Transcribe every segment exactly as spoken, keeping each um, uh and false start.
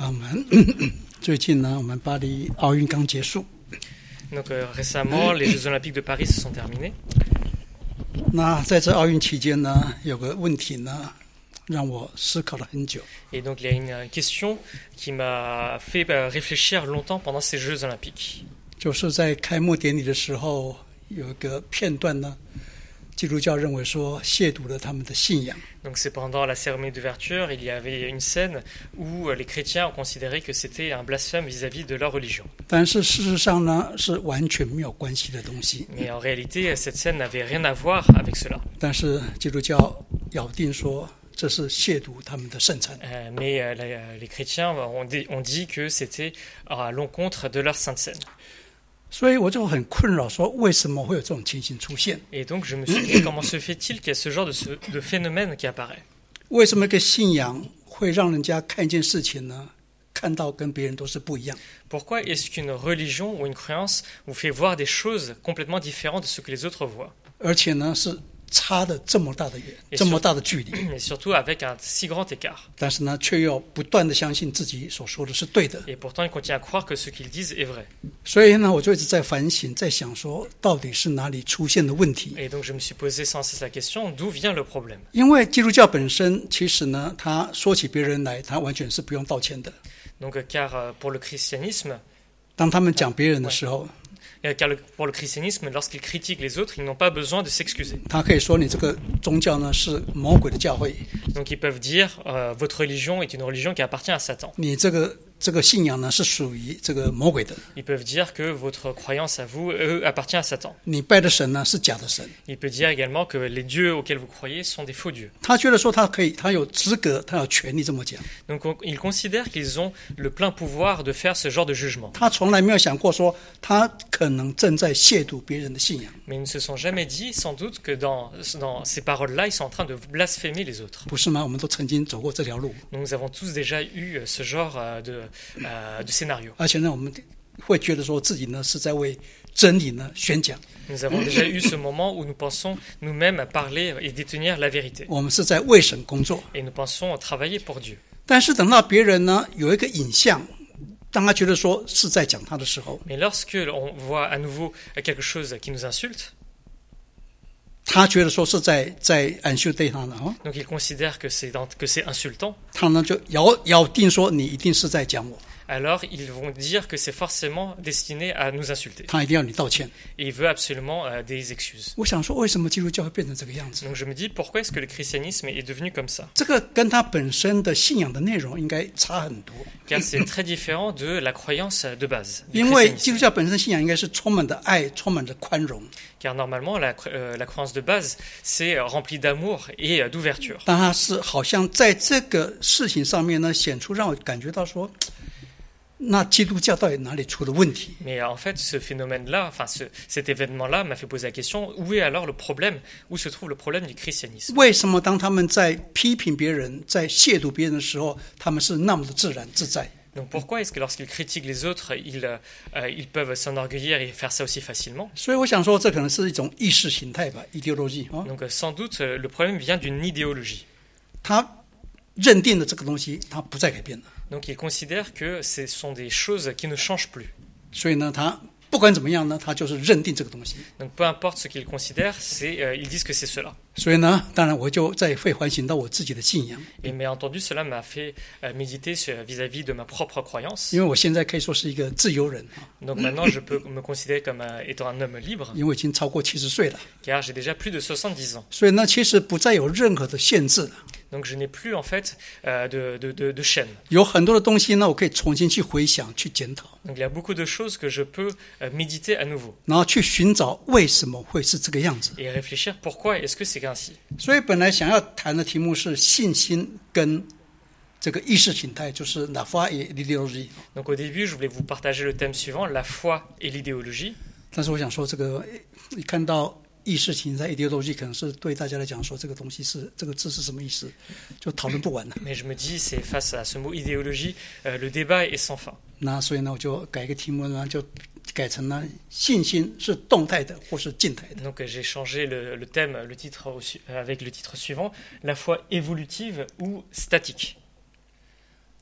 阿门。最近呢，我们巴黎奥运刚结束。 Donc euh, récemment, les Jeux Olympiques de Paris se sont terminés. 那在这奥运期间呢，有个问题呢，让我思考了很久。 Et donc il y a une question qui m'a fait réfléchir longtemps pendant ces Jeux Olympiques. 就是在开幕典礼的时候，有一个片段呢，基督教认为说亵渎了他们的信仰。 Donc c'est pendant la cérémonie d'ouverture, il y avait une scène où les chrétiens ont considéré que c'était un blasphème vis-à-vis de leur religion. 但是事实上呢，是完全没有关系的东西。 Mais en réalité, cette scène n'avait rien à voir avec cela. 但是基督教咬定说这是亵渎他们的圣餐。 Euh, mais euh, les, les chrétiens ont dit, ont dit que c'était à l'encontre de leur sainte scène. 所以我就很困扰，说为什么会有这种情形出现？ Et donc je me suis dit comment se fait-il qu'il y a ce genre de, ce, de phénomène qui apparaît? 为什么一个信仰会让人家看一件事情呢，看到跟别人都是不一样？ Pourquoi est-ce qu'une religion ou une croyance vous fait voir des choses complètement différentes de ce que les autres voient? 而且呢，是差的这么大的远，这么大的距离。 Et surtout avec un si grand écart. 但是呢，却又不断的相信自己所说的是对的。 Et pourtant, ils continuent à croire que ce qu'ils disent est vrai. 所以呢，我就一直在反省，在想说，到底是哪里出现的问题？ Et donc je me suis posé sans cesse la question, d'où vient le problème? 因为基督教本身，其实呢，他说起别人来，他完全是不用道歉的。 Donc car pour le christianisme, 当他们讲别人的时候， car le, pour le christianisme, lorsqu'ils critiquent les autres, ils n'ont pas besoin de s'excuser. 他可以说你这个宗教呢是魔鬼的教会， Donc ils peuvent dire, euh, votre religion est une religion qui appartient à Satan. 你这个这个信仰呢是属于这个魔鬼的， Ils peuvent dire que votre croyance à vous, eux, appartient à Satan. 你拜的神呢是假的神。 Il peut dire également que les dieux auxquels vous croyez sont des faux dieux. 他觉得说他可以，他有资格，他有权利这么讲。 Donc on, ils considèrent qu'ils ont le plein pouvoir de faire ce genre de jugement. 他从来没有想过说他可能正在亵渎别人的信仰。 Mais ils ne se sont jamais dit, sans doute, que dans, dans ces paroles-là, ils sont en train de blasphémer les autres. 不是吗？我们都曾经走过这条路。 Donc nous avons tous déjà eu ce genre de, euh, de scénario. 而且呢，我们会觉得说自己呢是在为真理呢宣讲。 Nous avons déjà eu ce moment où nous pensons nous-mêmes parler et détenir la vérité. 我们是在为神工作。 Et nous pensons travailler pour Dieu. 但是等到别人呢有一个影像，当他觉得说是在讲他的时候， Mais lorsque l'on voit à nouveau quelque chose qui nous insulte, 他觉得说是在在暗羞对他呢哦， donc il considère que c'est, dans- que c'est insultant, 他呢就咬咬定说你一定是在讲我， alors ils vont dire que c'est forcément destiné à nous insulter. 他一定要你道歉。 Et il veut absolument euh, des excuses. 我想说，为什么基督教会变成这个样子？ Donc je me dis, pourquoi est-ce que le christianisme est devenu comme ça? 这个跟他本身的信仰的内容应该差很多， Car c'est très différent de la croyance de base. du 因为基督 christianisme. 教本身信仰应该是充满着爱，充满着宽容。 Car normalement, la, cro- euh, la croyance de base, c'est euh, rempli d'amour et euh, d'ouverture. 但他是好像在这个事情上面呢，显出让我感觉到说，那基督教到底哪里出了问题？ Mais euh, en fait, ce phénomène-là, enfin ce, cet événement-là m'a fait poser la question, où est alors le problème? Où se trouve le problème du christianisme? 为什么当他们在批评别人、在亵渎别人的时候，他们是那么的自然自在？ Donc pourquoi est-ce que lorsqu'ils critiquent les autres, ils, euh, ils peuvent s'enorgueillir et faire ça aussi facilement? 所以我想说，这可能是一种意识形态吧 ，ideology 啊、哦， Donc euh, sans doute, euh, le problème vient d'une idéologie. 他认定的这个东西，他不再改变了。 Donc ils considèrent que ce sont des choses qui ne changent plus. 所以呢，他不管怎么样呢，他就是认定这个东西。 Donc peu importe ce qu'ils considèrent, c'est, euh, ils disent que c'est cela. 所以呢，当然我就再会反省到我自己的信仰， Et bien entendu, cela m'a fait euh, méditer sur- vis-à-vis de ma propre croyance. 因为我现在可以说是一个自由人啊， Donc maintenant, je peux me considérer comme un- étant un homme libre, 因为已经超过七十岁了， car j'ai déjà plus de soixante-dix ans. 所以呢，其实不再有任何的限制了。 Donc je n'ai plus en fait euh, de, de, de, de chaîne. 有很多的东西呢，我可以重新去回想、去检讨， Donc il y a beaucoup de choses que je peux euh, méditer à nouveau 然后去寻找为什么会是这个样子。 et réfléchir pourquoi est-ce que c'est ainsi. 所以本来想要谈的题目是信心跟这个意识形态，就是 la foi et l'idéologie。 Donc au début, je voulais vous partager le thème suivant, la foi et l'idéologie. 但是我想说，这个一看到意识形态 ideology 可能是对大家来讲说这个东西是这个字是什么意思，就讨论不完了。 Mais je me dis, c'est face à ce mot idéologie, euh, le débat est sans fin. 那所以呢，我就改一个题目呢，就改成呢信心是动态的或是静态的。 Donc j'ai changé le, le thème, le titre au su- avec le titre suivant, la foi évolutive ou statique.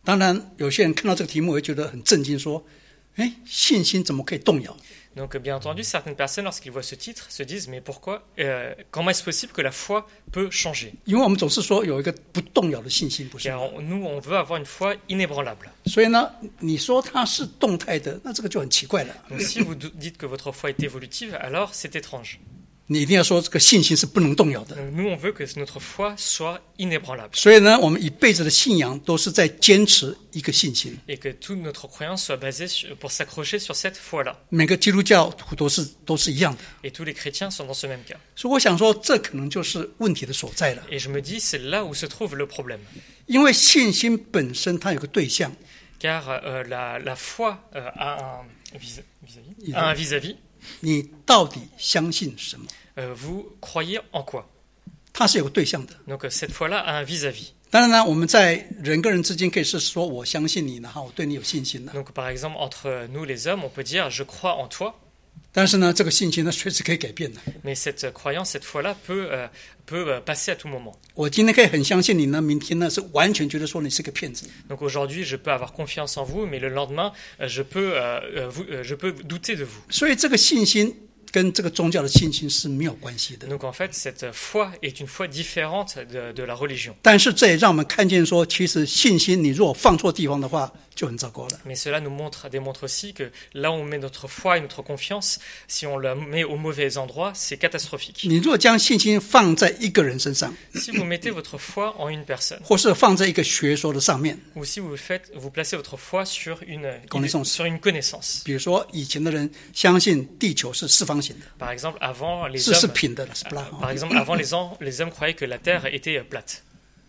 当然，有些人看到这个题目会觉得很震惊，说：“哎，信心怎么可以动摇？” Donc, bien entendu, certaines personnes, lorsqu'ils voient ce titre, se disent mais pourquoi, euh, comment est-ce possible que la foi peut changer? 因为我们总是说有一个不动摇的信心，不是吗？ Car on- nous, on veut avoir une foi inébranlable. 所以呢，你说它是动态的，那这个就很奇怪了。 Donc, si vous dou- dites que votre foi est évolutive, alors c'est étrange. 你一定要说这个信心是不能动摇的。 Donc, nous, on veut que notre foi soit inébranlable 所以呢，我们一辈子的信仰都是在坚持一个信心。 et que toute notre croyance soit basée sur- pour s'accrocher sur cette foi-là. 每个基督教徒都是都是一样的。 Et tous les chrétiens sont dans ce même cas. 所以我想说，这可能就是问题的所在了。 Et je me dis, c'est là où se trouve le problème. 因为信心本身它有个对象， Car euh, la, la foi euh, a un vis- vis-à-vis, a un vis-à-vis. 你到底相信什么？ Euh, vous croyez en quoi? 它是有个对象的。 Donc euh, cette foi-là a un vis-à-vis. 当然呢，我们在人跟人之间可以是说我相信你，然后我对你有信心了。 Donc par exemple, entre nous les hommes, on peut dire je crois en toi, 但是呢，这个信心呢，随时可以改变的。 mais cette croyance, cette foi-là peut, euh, peut euh, passer à tout moment. 我今天可以很相信你呢，明天呢是完全觉得说你是个骗子。 Donc aujourd'hui, je peux avoir confiance en vous, mais le lendemain, euh, je peux, euh, euh, vous- euh, je peux douter de vous. 所以这个信心跟这个宗教的信心是没有关系的。 Donc en fait, cette foi est une foi différente de, de la religion. 但是这也让我们看见说，其实信心你如果放错地方的话，就很糟糕了。 Mais cela nous montre, démontre aussi que là où on met notre foi et notre confiance, si on la met au mauvais endroit, c'est catastrophique. 你如果将信心放在一个人身上， Si vous mettez votre foi en une personne, 或是放在一个学说的上面， ou si vous faites, vous placez votre foi sur une, Connaissance. sur une connaissance. 比如说以前的人相信地球是四方形的， Par exemple, avant les 是是 hommes, 平的了，是不啦？ par exemple, avant les hommes, les hommes croyaient que la Terre était euh, plate.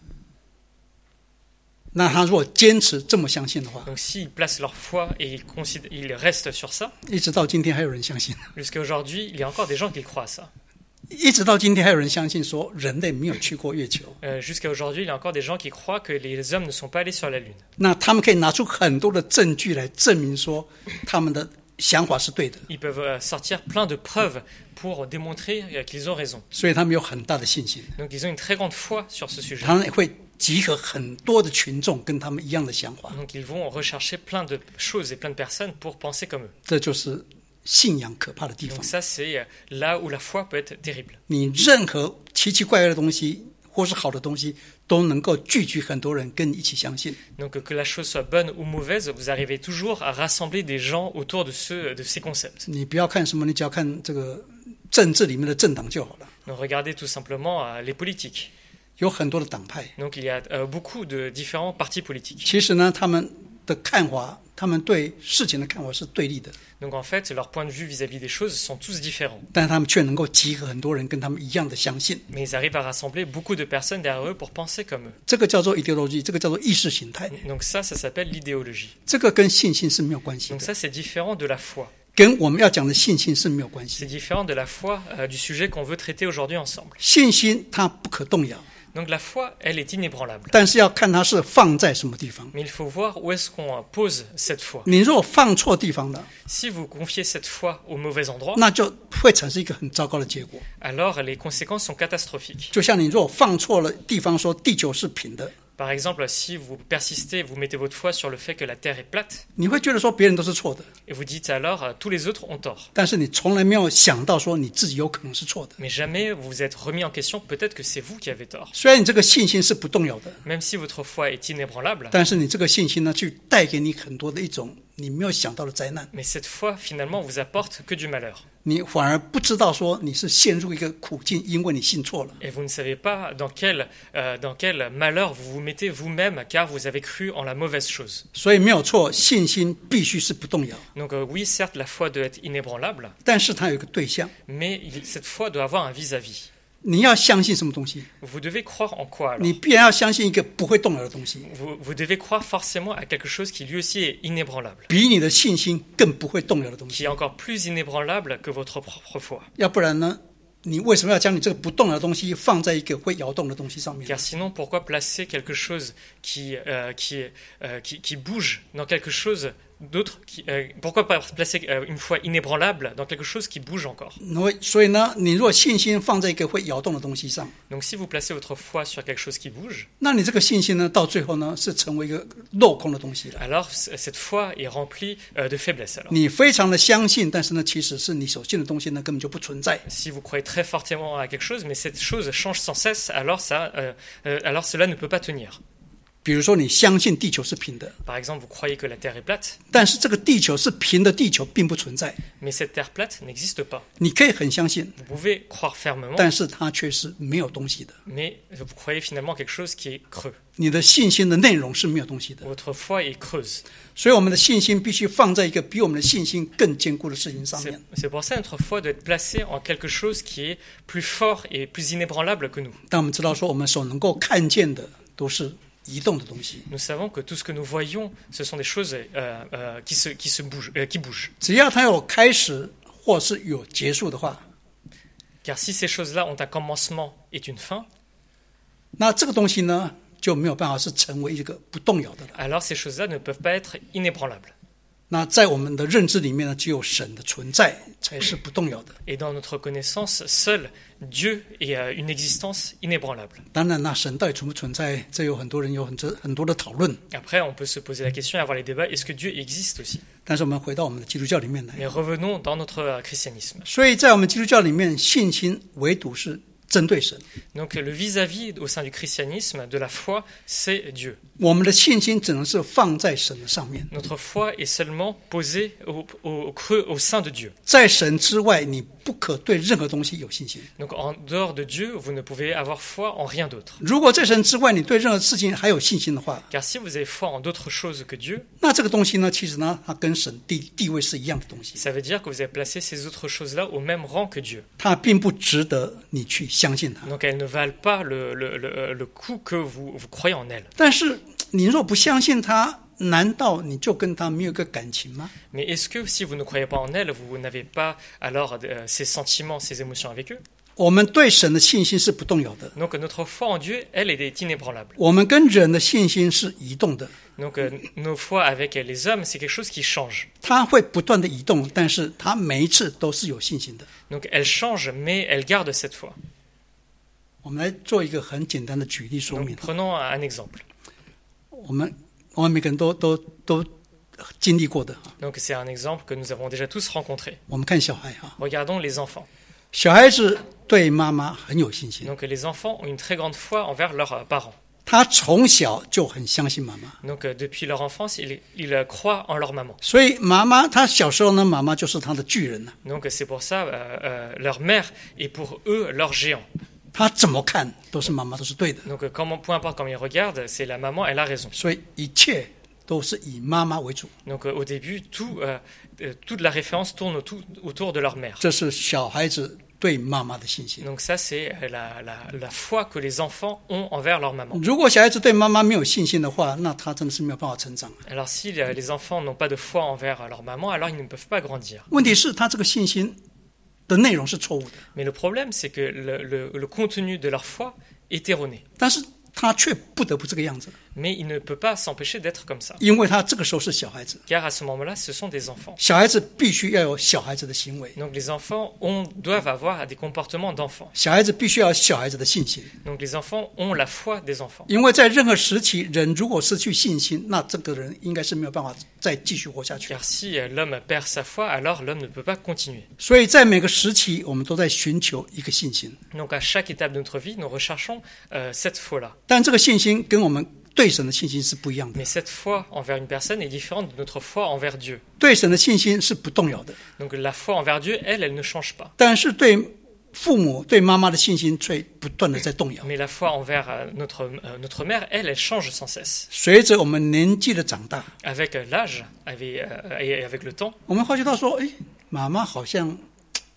那他如果坚持这么相信的话， Donc s'ils placent leur foi et ils, considèrent- ils restent sur ça, 一直到今天还有人相信， jusqu'à aujourd'hui, il y a encore des gens qui croient à ça. 一直到今天还有人相信说人类没有去过月球。 Euh, jusqu'à aujourd'hui, il y a encore des gens qui croient que les hommes ne sont pas allés sur la Lune. 那他们可以拿出很多的证据来证明说他们的想法是对的， Ils peuvent euh, sortir plein de preuves pour démontrer euh, qu'ils ont raison. 所以他们有很大的信心， Donc ils ont une très grande foi sur ce sujet. 他们也会集合很多的群众跟他们一样的想法， Donc ils vont rechercher plein de choses et plein de personnes pour penser comme eux. 这就是信仰可怕的地方 Donc。ça, c'est euh, là où la foi peut être terrible. 你任何奇奇怪怪的东西或是好的东西，都能够聚集很多人跟你一起相信。 Donc que la chose soit bonne ou mauvaise, vous arrivez toujours à rassembler des gens autour de, ce, de ces concepts. 你不要看什么，你只要看这个政治里面的政党就好了， Donc regardez tout simplement euh, les politiques. 有很多的党派。 Donc il y a euh, beaucoup de différents partis politiques. 其实呢，他们的看法，他们对事情的看法是对立的， Donc en fait, leurs points de vue vis-à-vis des choses sont tous différents. 但是他们却能够集合很多人跟他们一样的相信。 Mais ils arrivent à rassembler beaucoup de personnes derrière eux pour penser comme eux. 这个叫做 ideology， 这个叫做意识形态， Donc ça, ça s'appelle l'idéologie. 这个跟信心是没有关系 Donc 的， ça, c'est différent de la foi. 跟我们要讲的信心是没有关系 C'est 的。 différent de la foi euh, du sujet qu'on veut traiter aujourd'hui ensemble. 信心它不可动摇， Donc la foi, elle est inébranlable. 但是要看它是放在什么地方。 Mais il faut voir où est-ce qu'on euh, pose cette foi. 你如果放错地方了， Si vous confiez cette foi au mauvais endroit, 那就会产生一个很糟糕的结果。 alors les conséquences sont catastrophiques. 就像你如果放错了地方，说地球是平的， Par exemple, si vous persistez, vous mettez votre foi sur le fait que la Terre est plate, 你会觉得说别人都是错的， et vous dites alors euh, tous les autres ont tort. 但是你从来没有想到说你自己有可能是错的。 Mais jamais vous vous êtes remis en question, peut-être que c'est vous qui avez tort. 虽然你这个信心是不动摇的， Même si votre foi est inébranlable, 但是你这个信心呢，去带给你很多的一种你没有想到的灾难， mais cette foi finalement vous apporte que du malheur. 你反而不知道说你是陷入一个苦境，因为你信错了。 Et vous ne savez pas dans quel, euh, dans quel malheur vous vous mettez vous-même car vous avez cru en la mauvaise chose. 所以没有错，信心必须是不动摇， Donc euh, oui, certes, la foi doit être inébranlable, 但是它有一个对象， mais il- cette foi doit avoir un vis-à-vis. 你要相信什么东西？ Vous devez croire en quoi alors? 你必然要相信一个不会动摇的东西， vous, vous devez croire forcément à quelque chose qui lui aussi est inébranlable, 比你的信心更不会动摇的东 qui 西 est。encore plus inébranlable que votre propre foi. 要不然呢，你为什么要将你这个不动摇的东西放在一个会摇动的东西上面？ Car sinon, pourquoi placer quelque chose qui, euh, qui, euh, qui, qui bouge dans quelque chose d'autres qui, euh, pourquoi pas placer euh, une foi inébranlable dans quelque chose qui bouge encore? 所以所以呢，你如果信心放在一个会摇动的东西上， Donc si vous placez votre foi sur quelque chose qui bouge, 那你这个信心呢，到最后呢，是成为一个镂空的东西了。 alors c- cette foi est remplie euh, de faiblesse. Alors, 你非常的相信，但是呢，其实是你所信的东西呢，根本就不存在。 si vous croyez très fortement à quelque chose, mais cette chose change sans cesse, alors ça, euh, euh, alors cela ne peut pas tenir. 比如说，你相信地球是平的， Par exemple, vous croyez que la Terre est plate, 但是这个地球是平的，地球并不存在。 mais cette Terre plate n'existe pas. 你可以很相信， Vous pouvez croire fermement, 但是它却是没有东西的。 mais vous croyez finalement quelque chose qui est creux. 你的信心的内容是没有东西的， Votre foi est creuse. 所以我们的信心必须放在一个比我们的信心更坚固的事情上 C'est 面。 c'est pour ça que notre foi doit être placée en quelque chose qui est plus fort et plus inébranlable que nous. 但我们知道说，我们所能够看见的都是移动的东西。 Nous savons que tout ce que nous voyons, ce sont des choses euh, euh, qui, se, qui, se bougent, euh, qui bougent. 只要它有开始或是有结束的话， Car si ces choses-là ont un commencement et une fin, 那这个东西呢，就没有办法是成为一个不动摇的了。 alors ces choses-là ne peuvent pas être inébranlables. 那在我们的认知里面呢，只有神的存在才是不动摇的。 Et dans notre connaissance, seul Dieu est euh, une existence inébranlable. 当然，那神到底存不存在，这有很多人有很多很多的讨论。 Après, on peut se poser la question et avoir les débats, est-ce que Dieu existe aussi? 但是我们回到我们的基督教里面来， Mais revenons dans notre euh, christianisme. 所以在我们基督教里面，信心唯独是针对神。 Donc le vis-à-vis au sein du christianisme, de la foi, c'est Dieu. 我们的信心只能是放在神的上面， Notre foi est seulement posée au, au, au creux, au sein de Dieu. 在神之外，你不可对任何东西有信心。 Donc en dehors de Dieu, vous ne pouvez avoir foi en rien d'autre. 如果在神之外，你对任何事情还有信心的话， Car si vous avez foi en d'autres choses que Dieu, 那这个东西呢，其实呢，它跟神地地位是一样的东西， ça veut dire que vous avez placé ces autres choses-là au même rang que Dieu. 它并不值得你去相信它。 Donc elles ne valent pas le, le, le, le coup que vous, vous croyez en elles. 但是你若不相信它，难道你就跟它没有一个感情吗？ Mais est-ce que si vous ne croyez pas en elles, vous n'avez pas alors euh, ces sentiments, ces émotions avec eux? 我们对神的信心是不动摇的， Donc notre foi en Dieu, elle, elle est inébranlable. 我们跟人的信心是移动的， Donc euh, nos foi avec les hommes, c'est quelque chose qui change. 它会不断的移动，但是它每一次都是有信心的。 Donc elle change, mais elle garde cette foi. 我们来做一个很简单的举例说 Donc 明。 prenons un exemple. 我们我们每个人都都都经历过的哈。 Donc c'est un exemple que nous avons déjà tous rencontré. 我们看小孩哈， Regardons les enfants. 小孩子对妈妈很有信心， Donc les enfants ont une très grande foi envers leurs euh, parents. 他从小就很相信妈妈， Donc euh, depuis leur enfance, ils, ils euh, croient en leur maman. 所以妈妈他小时候呢，妈妈就是他的巨人了。 Donc c'est pour ça, euh, euh, leur mère est pour eux leur géant. 他怎么看都是妈妈都是对的， Donc euh, comment, peu importe comment ils regardent, c'est la maman, elle a raison. 所以一切都是以妈妈为主。 Donc euh, au début, tout, euh, euh, toute la référence tourne autour, autour de leur mère. 这是小孩子对妈妈的信心。 Donc ça, c'est la, la, la foi que les enfants ont envers leur maman. 如果小孩子对妈妈没有信心的话，那他真的是没有办法成长。 Alors si euh, les enfants n'ont pas de foi envers leur maman, alors ils ne peuvent pas grandir. 问题是，他这个信心的内容是错误的， Mais le problème, c'est que le, le, le contenu de leur foi est erroné. 但是他却不得不这个样子， Mais il ne peut pas s'empêcher d'être comme ça. 因为他这个时候是小孩子， Car à ce moment-là, ce sont des enfants. 小孩子必须要有小孩子的行为， Donc les enfants ont, doivent avoir des comportements d'enfants. 小孩子必须要有小孩子的信心。 Donc les enfants ont la foi des enfants. 因为在任何时期，人如果失去信心，那这个人应该是没有办法再继续活下去。 Car si euh, l'homme perd sa foi, alors l'homme ne peut pas continuer. 所以在每个时期，我们都在寻求一个信心， Donc à chaque étape de notre vie, nous recherchons euh, cette foi-là. 但这个信心跟我们对神的信心是不一样的。 Mais cette foi envers une personne est différente de notre foi envers Dieu. 对神的信心是不动摇的， Donc la foi envers Dieu, elle, elle ne change pas. 但是对父母、对妈妈的信心却不断的在动摇。 Mais la foi envers euh, notre, euh, notre mère, elle, elle change sans cesse. 随着我们年纪的长大， Avec euh, l'âge avec, euh, et avec le temps, 我们发觉到说，哎，妈妈好像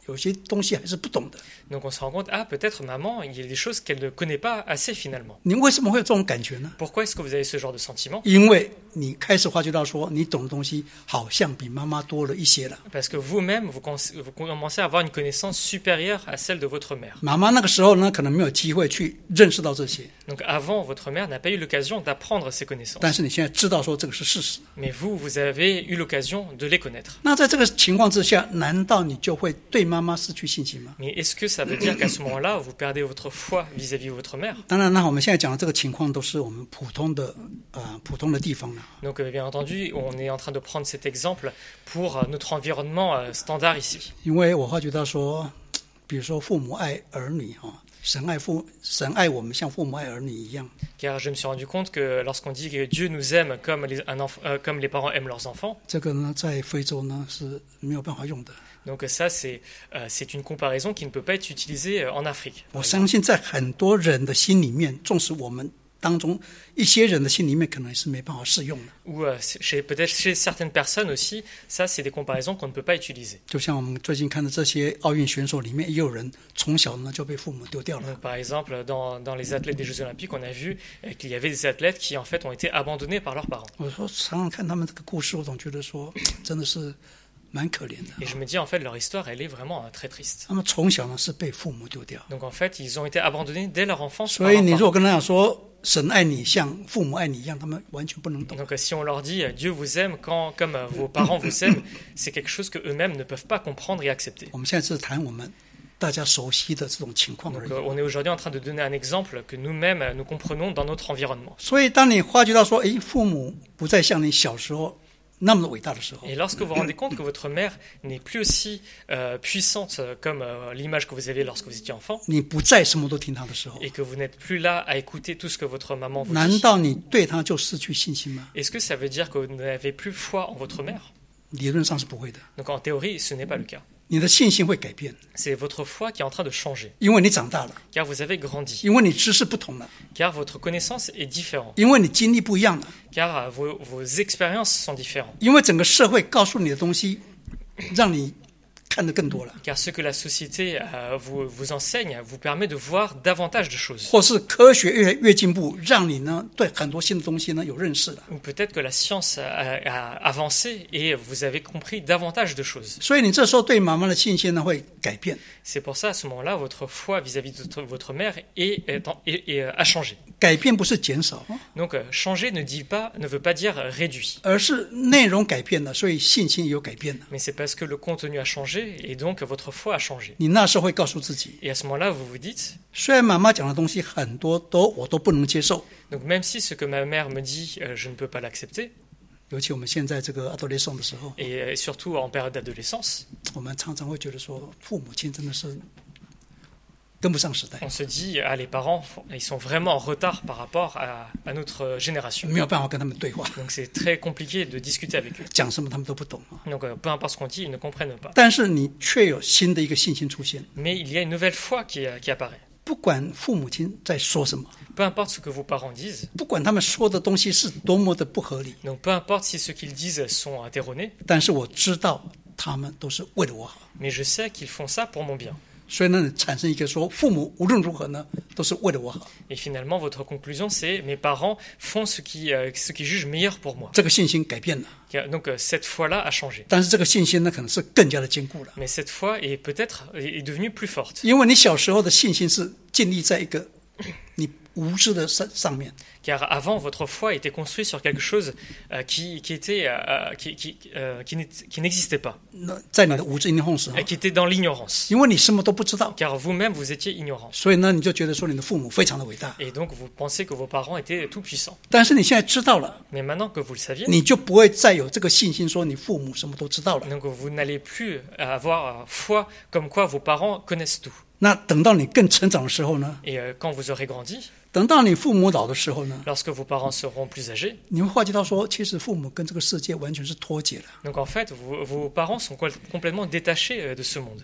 有些东西还是不懂的。 Donc on se rend compte, ah, peut-être maman, il y a des choses qu'elle ne connaît pas assez finalement. 你为什么会有这种感觉呢？ Pourquoi est-ce que vous avez ce genre de sentiment? 因为你开始发觉到说，你懂的东西好像比妈妈多了一些了。 Parce que vous-même, vous, cons- vous commencez à avoir une connaissance supérieure à celle de votre mère. 妈妈那个时候呢，可能没有机会去认识到这些， Donc avant, votre mère n'a pas eu l'occasion d'apprendre ces connaissances. 但是你现在知道说这个是事实。 Mais vous, vous avez eu l'occasion de les connaître. 那在这个情况之下，难道你就会对妈妈失去信心吗？ Mais est-ce que ça veut dire qu'à ce moment-là, vous perdez votre foi vis-à-vis de votre mère? 当然，那我们现在讲的这个情况都是我们普通的呃普通的地方了。 Donc euh, bien entendu, on est en train de prendre cet exemple pour euh, notre environnement euh, standard ici. 因为我发觉到说，比如说父母爱儿女啊，神爱父神爱我们像父母爱儿女一样。 Car je me suis rendu compte que lorsqu'on dit que Dieu nous aime comme les, un enf- euh, comme les parents aiment leurs enfants, 这个呢，在非洲呢是没有办法用的。 donc ça c'est euh, c'est une comparaison qui ne peut pas être utilisée euh, en Afrique. 我相信在很多人的心里面，纵使我们当中一些人的心里面可能是没办法适用的。 Ou euh, chez, peut-être chez certaines personnes aussi, ça c'est des comparaisons qu'on ne peut pas utiliser. 就像我们最近看的这些奥运选手里面，也有人从小呢就被父母丢掉了。 Donc, par exemple, dans, dans les athlètes des Jeux Olympiques, on a vu euh, qu'il y avait des athlètes qui en fait ont été abandonnés par leurs parents. 我说常常看他们这个故事，我总觉得说真的是蛮可怜的。 Et je me dis en fait leur histoire elle est vraiment euh, très triste. 他们从小呢是被父母丢掉， Donc en fait ils ont été abandonnés dès leur enfance. 所 par 以 leurs 你如 parents. 果跟他讲说神爱你像父母爱你一样，他们完全不能懂。 Donc euh, si on leur dit euh, Dieu vous aime quand, comme euh, vos parents vous aiment, c'est quelque chose que eux-mêmes ne peuvent pas comprendre et accepter. 我们现在是谈我们大家熟悉的这种情况而 Donc 已。 euh, on est aujourd'hui en train de donner un exemple que nous-mêmes euh, nous comprenons dans notre environnement. 所以当你发觉到说，诶，父母不再像你小时候那么伟大的时候， Et lorsque vous vous rendez compte que votre mère n'est plus aussi euh, puissante euh, comme euh, l'image que vous aviez lorsque vous étiez enfant, 你不再什么都听他的时候， et que vous n'êtes plus là à écouter tout ce que votre maman vous 难 dit, 道你对他就失去信心吗？ est-ce que ça veut dire que vous n'avez plus foi en votre mère? 理论上是不会的， Donc en théorie, ce n'est pas le cas. 你的信心会改变， C'est votre foi qui est en train de changer, 因为你长大了， car vous avez grandi, 因为你知识不同了， car votre connaissance est différente, 因为你经历不一样了， car euh, vos, vos expériences sont différentes, 因为整个社会告诉你的东西，让你看得更多了， car ce que la société euh, vous, vous enseigne vous permet de voir davantage de choses. 或是科学越来越进步，让你呢对很多新的东西呢有认识了。 Ou peut-être que la science a, a avancé et vous avez compris davantage de choses. 所以你这时候对妈妈的信心呢会改变， C'est pour ça, à ce moment-là, votre foi vis-à-vis de votre, votre mère est, est, en- est- est, euh, a changé. 改变不是减少， Donc, euh, changer ne, dit pas, ne veut pas dire euh, réduit. 而是内容改变了，所以信心也有改变了。 Mais c'est parce que le contenu a changé et donc votre foi a changé. 你那时候会告诉自己， Et à ce moment-là, vous vous dites, 虽然妈妈讲的东西很多都我都不能接受， donc même si ce que ma mère me dit, euh, je ne peux pas l'accepter, 尤其我们现在这个 adolescent 的时候， et euh, surtout en période d'adolescence, 我们常常会觉得说，父母亲真的是跟不上时代， on se dit, ah, les parents, ils sont vraiment en retard par rapport à, à notre génération. 没有办法跟他们对话， Donc c'est très compliqué de discuter avec eux. 讲什么他们都不懂啊。 Donc euh, peu importe ce qu'on dit, ils ne comprennent pas. 但是你却有新的一个信心出现， Mais il y a une nouvelle foi qui, euh, qui apparaît. 不管父母亲在说什么， Peu importe ce que vos parents disent, 不管他们说的东西是多么的不合理， donc peu importe si ce qu'ils disent sont erronés, 但是我知道他们都是为了我好。 mais je sais qu'ils font ça pour mon bien. 所以呢，产生一个说，父母无论如何呢，都是为了我好。 Et finalement, votre conclusion, c'est mes parents font ce qui, euh, ce qu'ils jugent meilleur pour moi. 这个信心改变了， Donc euh, cette foi-là a changé. 但是这个信心呢，可能是更加的坚固了， Mais cette foi est peut-être est est devenue plus forte. 因为你小时候的信心是建立在一个你无知的上上面， Car avant, votre foi était construite sur quelque chose euh, qui, qui, était, euh, qui, qui, euh, qui n'était- qui n'existait pas, 那在你的无知因红时候 euh,，qui était dans l'ignorance. 因为你什么都不知道， Car vous-même, vous étiez ignorant. 所以呢，你就觉得说你的父母非常的伟大。 Et donc, vous pensez que vos parents étaient tout-puissants. 但是你现在知道了， Mais maintenant que vous le saviez, 你就不会再有这个信心，说你父母什么都知道了。 donc vous n'allez plus avoir foi comme quoi vos parents connaissent tout. 那等到你更成长的时候呢， Et euh, quand vous aurez grandi, 等到你父母老的时候呢， lorsque vos parents seront plus âgés, 你会发觉到说，其实父母跟这个世界完全是脱节了。 donc en fait, vos, vos parents sont co- complètement détachés euh, de ce monde.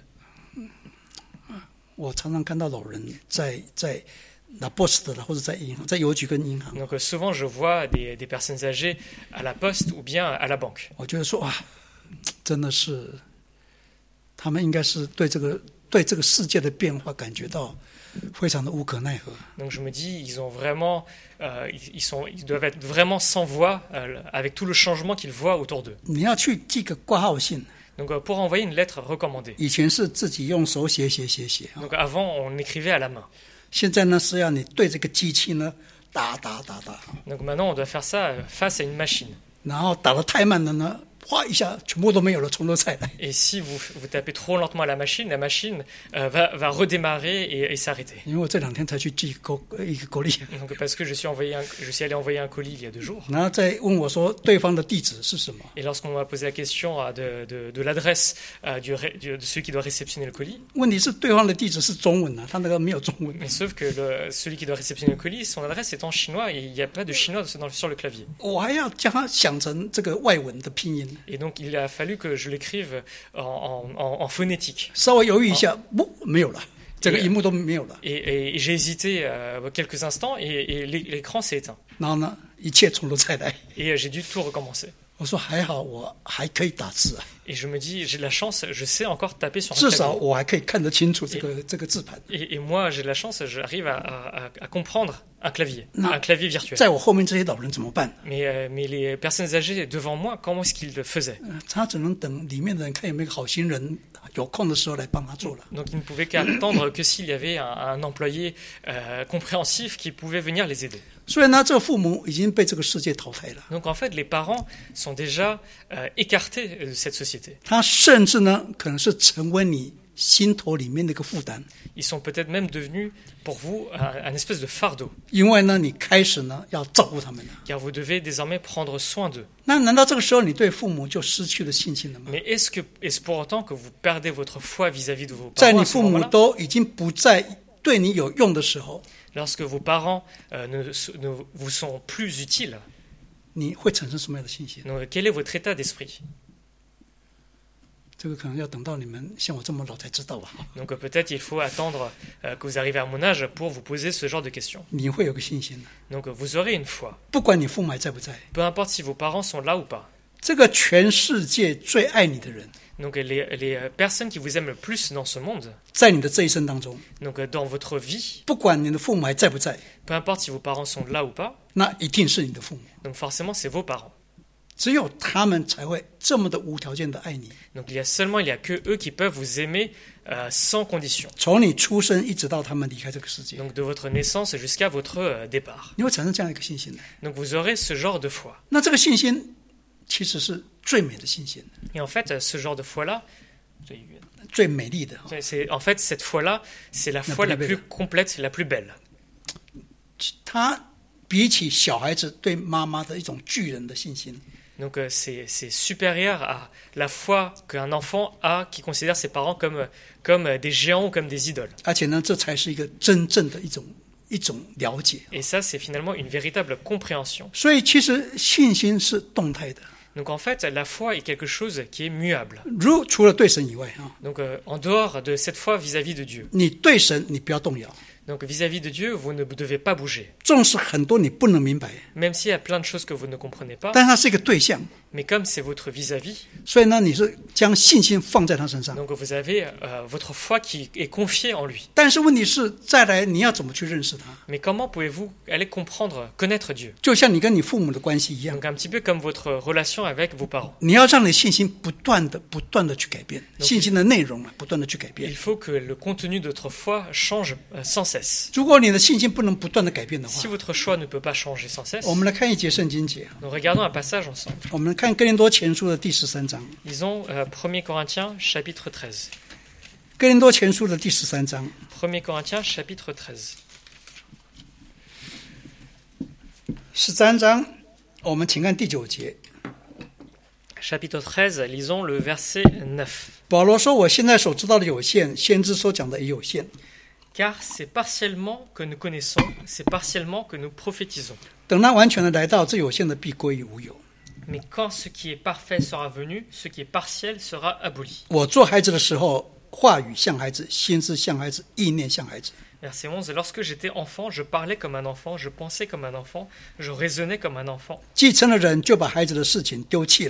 我常常看到老人在在拿 post 的或者在银行，在邮局跟银行， Donc euh, souvent, je vois des, des personnes âgées à la poste ou bien à la banque. 我觉得说哇，真的是他们应该是对这个对这个世界的变化感觉到非常的无可奈何。 Donc je me dis, ils ont vraiment, euh, ils, ils sont, ils doivent être vraiment sans voix euh, avec tout le changement qu'ils voient autour d'eux. 你要去寄个挂号信， Donc euh, pour envoyer une lettre recommandée. 以前是自己用手写写写写， Donc avant, on écrivait à la main. 现在呢是要你对这个机器呢打打打打， Donc maintenant, on doit faire ça euh, face à une machine. 然后打得太慢了呢，哗一下全部都没有了，从头再来。 Et si vous, vous tapez trop lentement à la machine, la machine euh, va, va redémarrer et, et s'arrêter. 因为我这两天才去寄狗一个狗粒， Donc parce que je suis, envoyé un, je suis allé envoyer un colis il y a deux jours. 然后再问我说对方的地址是什么， Et lorsqu'on m'a posé la question euh, de, de, de l'adresse euh, du, ré- du- de celui qui doit réceptionner le colis, 问题是对方的地址是中文啊，他那个没有中文。 mais sauf que le, celui qui doit réceptionner le colis, son adresse est en chinois et il n'y a pas de chinois dans- sur le clavier. 我还要将它想成这个外文的拼音， Et donc il a fallu que je l'écrive en, en, en- en phonétique. 稍微犹豫一下，不，没有了，这个荧幕都没有了。 Et, et- et j'ai hésité euh, quelques instants et, et l'é- l'écran s'est éteint. 然后呢，一切从头再来。 Et euh, j'ai dû tout recommencer. 我说还好，我还可以打字啊， Et je me dis, j'ai de la chance, je sais encore taper sur un 至少 clavier. 我还可以看得清楚这个这个字盘。 Et, et moi, j'ai de la chance, j'arrive à, à- à- à comprendre un clavier, Non. un clavier virtuel. 在我后面这些老人怎么办？ Mais, euh, mais les personnes âgées devant moi, comment est-ce qu'ils le faisaient? 呃他只能等里面的人看有没有好心人有空的时候来帮他做了。 Donc ils ne pouvaient qu'attendre que s'il y avait un, un employé euh, compréhensif qui pouvait venir les aider. 所以呢，这个父母已经被这个世界淘汰了。 Donc en fait, les parents sont déjà euh, écartés de cette société. 他甚至呢，可能是成为你心头里面的一个负担， Ils sont peut-être même devenus pour vous un, un espèce de fardeau, 因为呢，你开始呢要照顾他们了。 car vous devez désormais prendre soin d'eux. 那难道这个时候你对父母就失去了信心了吗？ Mais est-ce que est-ce pour autant que vous perdez votre foi vis-à-vis de vos 在 parents 你 à ce 父母 moment-là? 都已经不再对你有用的时候， Lorsque vos parents euh, ne, ne vous sont plus utiles, 你会产生什么样的信心？ donc, quel est votre état d'esprit? 这个可能要等到你们像我这么老才知道吧。 Donc euh, peut-être il faut attendre euh, que vous arrivez à mon âge pour vous poser ce genre de questions. 你会有个信心的， Donc euh, vous aurez une foi, 不管你父母还在不在， peu importe si vos parents sont là ou pas. 这个全世界最爱你的人， Donc euh, les, les euh, personnes qui vous aiment le plus dans ce monde, 在你的这一生当中， donc euh, dans votre vie, 不管你的父母还在不在， peu importe si vos parents sont là ou pas, 那一定是你的父母。 donc forcément c'est vos parents. 只有他们才会这么的无条件的爱你， Donc il y a seulement il y a que eux qui peuvent vous aimer euh, sans condition. 从你出生一直到他们离开这个世界， Donc de votre naissance jusqu'à votre euh, départ. 你会产生这样一个信心来。 Donc vous aurez ce genre de foi. 那这个信心其实是最美的信心， Et en fait, euh, ce genre de foi-là, 最美丽的。 c'est, en fait, cette foi-là, c'est la foi plus la belle. plus complète, la plus belle. 它比起小孩子对妈妈的一种巨人的信心， Donc euh, c'est, c'est supérieur à la foi qu'un enfant a qui considère ses parents comme, comme des géants ou comme des idoles. 而且呢，这才是一个真正的一种一种了解。 Et ça, c'est finalement une véritable compréhension. 所以其实信心是动态的， Donc en fait, la foi est quelque chose qui est muable. 如除了对神以外啊， Donc euh, en dehors de cette foi vis-à-vis de Dieu. 你对神你不要动摇， Donc vis-à-vis de Dieu, vous ne devez pas bouger. 纵使很多你不能明白， Même s'il y a plein de choses que vous ne comprenez pas, 但它是一个对象， mais comme c'est votre vis-à-vis, 所以呢，你是将信心放在他身上。 donc vous avez euh, votre foi qui est confiée en lui. 但是问题是，再来你要怎么去认识他？ Mais comment pouvez-vous aller comprendre, connaître Dieu? 就像你跟你父母的关系一样， Donc un petit peu comme votre relation avec vos parents. 你要让你信心不断的、不断的去改变，信心的内容啊，不断的去改变 Il。faut que le contenu de votre foi change euh, sans cesse. 如果你的信心不能不断的改变的话 Si，votre choix ne peut pas changer sans cesse, 我们来看一节圣经节， nous regardons un passage ensemble. 我们看哥林多前书的第十三章。 Lisons euh, premier Corinthiens chapitre treize. 哥林多前书的第十三章， premier Corinthiens chapitre treize. 十三章，我们请看第九节。 Chapitre treize, lisons le verset neuf. 保罗说：“我现在所知道的有限，先知所讲的也有限。 Car c'est partiellement que nous connaissons, c'est partiellement que nous prophétisons. 等那完全的来到，这有限的必归于无有。 Mais quand ce qui est parfait sera venu, ce qui est partiel sera aboli. » 我做孩子的时候，话语像孩子，心思像孩子，意念像孩子。 Verset onze. Lorsque j'étais enfant, je parlais comme un enfant, je pensais comme un enfant, je raisonnais comme un enfant. 既成了人，就把孩子的事情丢弃了。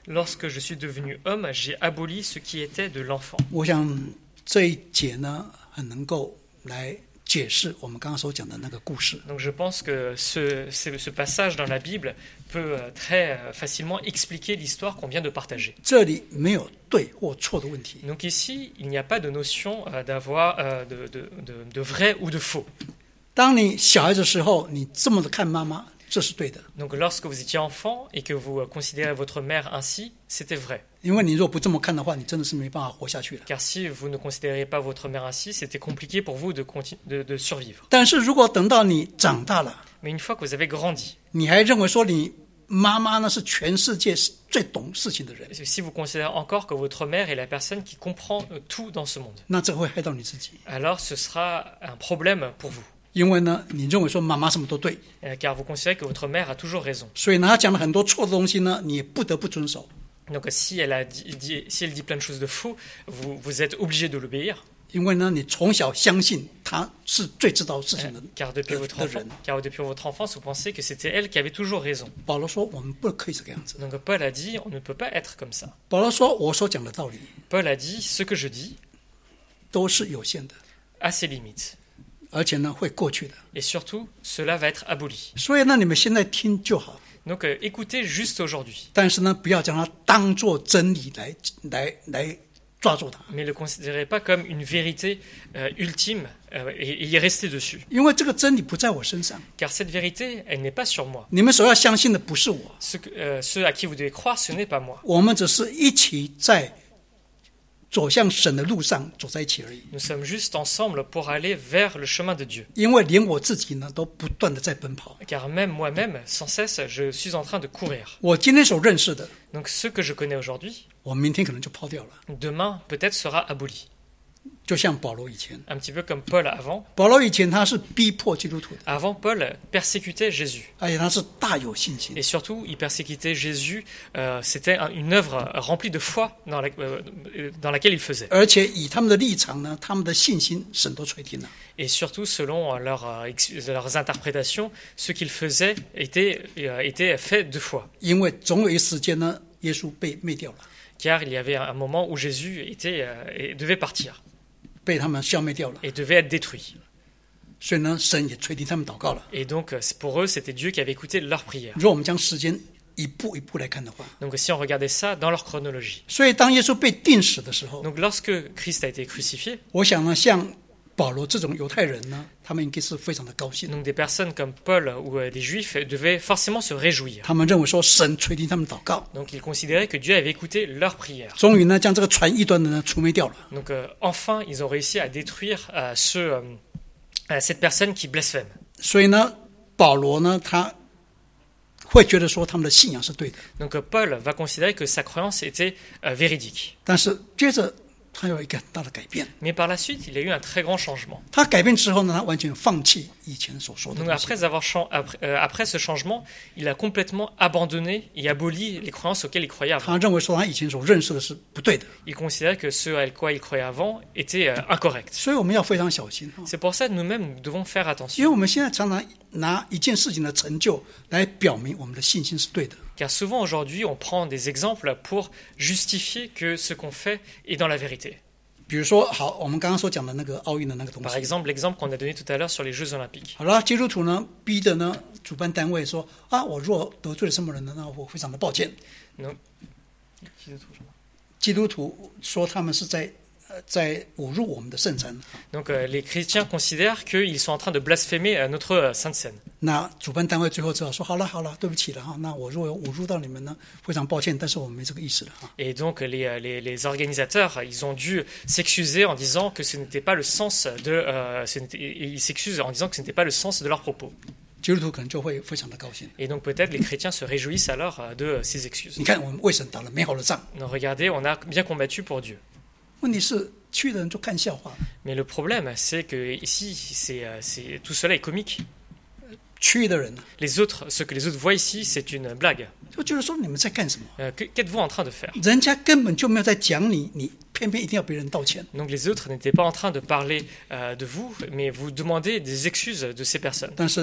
Lorsque je suis devenu homme, j'ai aboli ce qui était de l'enfant. 我想这一节呢，很能够来解释我们刚刚所讲的那个故事。 Donc je pense que ce, ce, ce passage dans la Bible peut euh, très euh, facilement expliquer l'histoire qu'on vient de partager. 这里没有对或错的问题， Donc ici, il n'y a pas de notion euh, d'avoir euh, de, de, de, de vrai ou de faux. 当你小孩子的时候，你这么的看妈妈，这是对的。 Donc lorsque vous étiez enfant et que vous euh, considérez votre mère ainsi, c'était vrai. 因为你如果不这么看的话，你真的是没办法活下去了。 Car si vous ne considérez pas votre mère ainsi, c'était compliqué pour vous de, conti- de, de survivre. 但是如果等到你长大了， Mais une fois que vous avez grandi, 你还认为说你妈妈呢是全世界最懂事情的人， si vous considérez encore que votre mère est la personne qui comprend euh, tout dans ce monde, 那这会害到你自己。 alors ce sera un problème pour vous. 因为呢，你认为说妈妈什么都对， Euh, Car vous considérez que votre mère a toujours raison. 所以呢，她讲了很多错的东西呢，你也不得不遵守。 Donc si elle, a dit, dit- si elle dit plein de choses de faux, vous, vous êtes obligé de l'obéir. 因为呢，你从小相信她是最知道事 Euh, 情的。 Car depuis, votre 的 enfant- 人。 car depuis votre enfance, vous pensez que c'était elle qui avait toujours raison. 保罗说，我们不可以这个样子。 Donc Paul a dit, on ne peut pas être comme ça. 保罗说，我所讲的道理 Paul a dit, ce que je dis 都是有限的， a ses limites. 而且呢会过去的。 Et surtout, cela va être aboli. 所以呢，你们现在听就好， Donc euh, écoutez juste aujourd'hui. 但是呢，不要将它当做真理来来来抓住它， Mais ne le considérez pas comme une vérité euh, ultime euh, et, et y restez dessus. 因为这个真理不在我身上。 Car cette vérité, elle n'est pas sur moi. 你们所要相信的不是我， Ce que, euh, ceux à qui vous devez croire, ce n'est pas moi. 我们只是一起在走向神的路上走在一起而已。 Nous sommes juste ensemble pour aller vers le chemin de Dieu. 因为连我自己呢，都不断的在奔跑。 Car même moi-même, sans cesse, je suis en train de courir. 我今天所认识的， Donc ce que je connais aujourd'hui, 我明天可能就抛掉了。 demain peut-être sera aboli. 就像保罗以前， Un petit peu comme Paul avant. 保罗以前他是逼迫基督徒的， Avant, Paul persécutait Jésus. 而且他是大有信心 Et。surtout, il persécutait Jésus. euh, C'était un- une œuvre remplie de foi dans, la- euh, dans laquelle il faisait. 而且以他们的立场呢，他们的信心神都垂听了。 Et surtout, selon leur, euh, ex- leurs interprétations, ce qu'il faisait était, euh, était fait de foi. 因为总有一时间呢，耶稣被灭掉了， Car il y avait un moment où Jésus était, euh, et devait partir 被他们消灭掉了， et devait être détruit. 所以呢，神也垂听他们祷告了。 Et donc, euh, c'est- pour eux, c'était Dieu qui avait écouté leur prière. 如果我们将时间一步一步来看的话， Donc, si on regardait ça dans leur chronologie. 所以当耶稣被钉死的时候， Donc, lorsque Christ a été crucifié, 我想呢，像保罗这种犹太人呢，他们应该是非常的高兴。 donc des personnes comme Paul ou euh, des Juifs devaient forcément se réjouir. 他们认为说神垂听他们祷告， Donc, ils considéraient que Dieu avait écouté leur prière. 终于呢将这个传异端的呢除灭掉了。 Donc, euh, enfin, ils ont réussi à détruire euh, ce, euh, euh, cette personne qui blasphème. 所以呢，保罗呢他会觉得说他们的信仰是对的， Donc, euh, Paul va considérer que sa croyance était euh, véridique. 但是接着他有一个很大的改变。 Mais par la suite, il y a eu un très grand changement. 他改变之后呢，他完全放弃以前所说的 Donc 东西。 après, avoir chan- après, euh, après ce changement, il a complètement abandonné et aboli les croyances auxquelles il croyait avant. 他认为说他以前所认识的是不对的， Il considérait que ce à quoi il croyait avant était euh, incorrect. 所以我们要非常小心哈， C'est pour ça que nous-mêmes, nous devons faire 因为 attention. 我们现在常常拿一件事情的成就来表明我们的信心是对的。 Car souvent aujourd'hui, on prend des exemples pour justifier que ce qu'on fait est dans la vérité. 比如说，好，我们刚刚所讲的那个奥运的那个东 Par 西， exemple, l'exemple qu'on a donné tout à l'heure sur les Jeux Olympiques. 好了，基督徒呢逼的呢主办单位说啊，我若得罪了什么人呢，那我非常的抱歉。 Non. 基督徒说他们是在呃在侮辱我们的圣餐， Donc euh, les chrétiens considèrent qu'ils sont en train de blasphémer euh, notre euh, Sainte Seine. 那主办单位最后只好说好了好了，对不起了哈，那我如果有侮辱到你们呢，非常抱歉，但是我们没这个意思了哈。 Et donc les, euh, les, les organisateurs, ils ont dû s'excuser en disant que ce n'était pas le sens de, euh, ce n'était- ils s'excusent en disant que ce n'était pas le sens de leurs propos. 基督徒可能就会非常的高兴。 Et donc peut-être les chrétiens se réjouissent alors euh, de euh, ces excuses. 你看，我们为神打了美好的仗， Donc regardez, on a bien combattu pour Dieu. 问题是去的人就看笑话， Mais le problème, c'est que ici, c'est, euh, c'est, tout cela est comique. 去的人呢 Les autres, ce que les autres voient ici, c'est une blague. 就觉得说你们在干什么？ Euh, que- qu'êtes-vous en train de faire? 人家根本就没有在讲你，你偏偏一定要别人道歉。 Donc les autres n'étaient pas en train de parler euh, de vous, mais vous demandez des excuses de ces personnes. 但是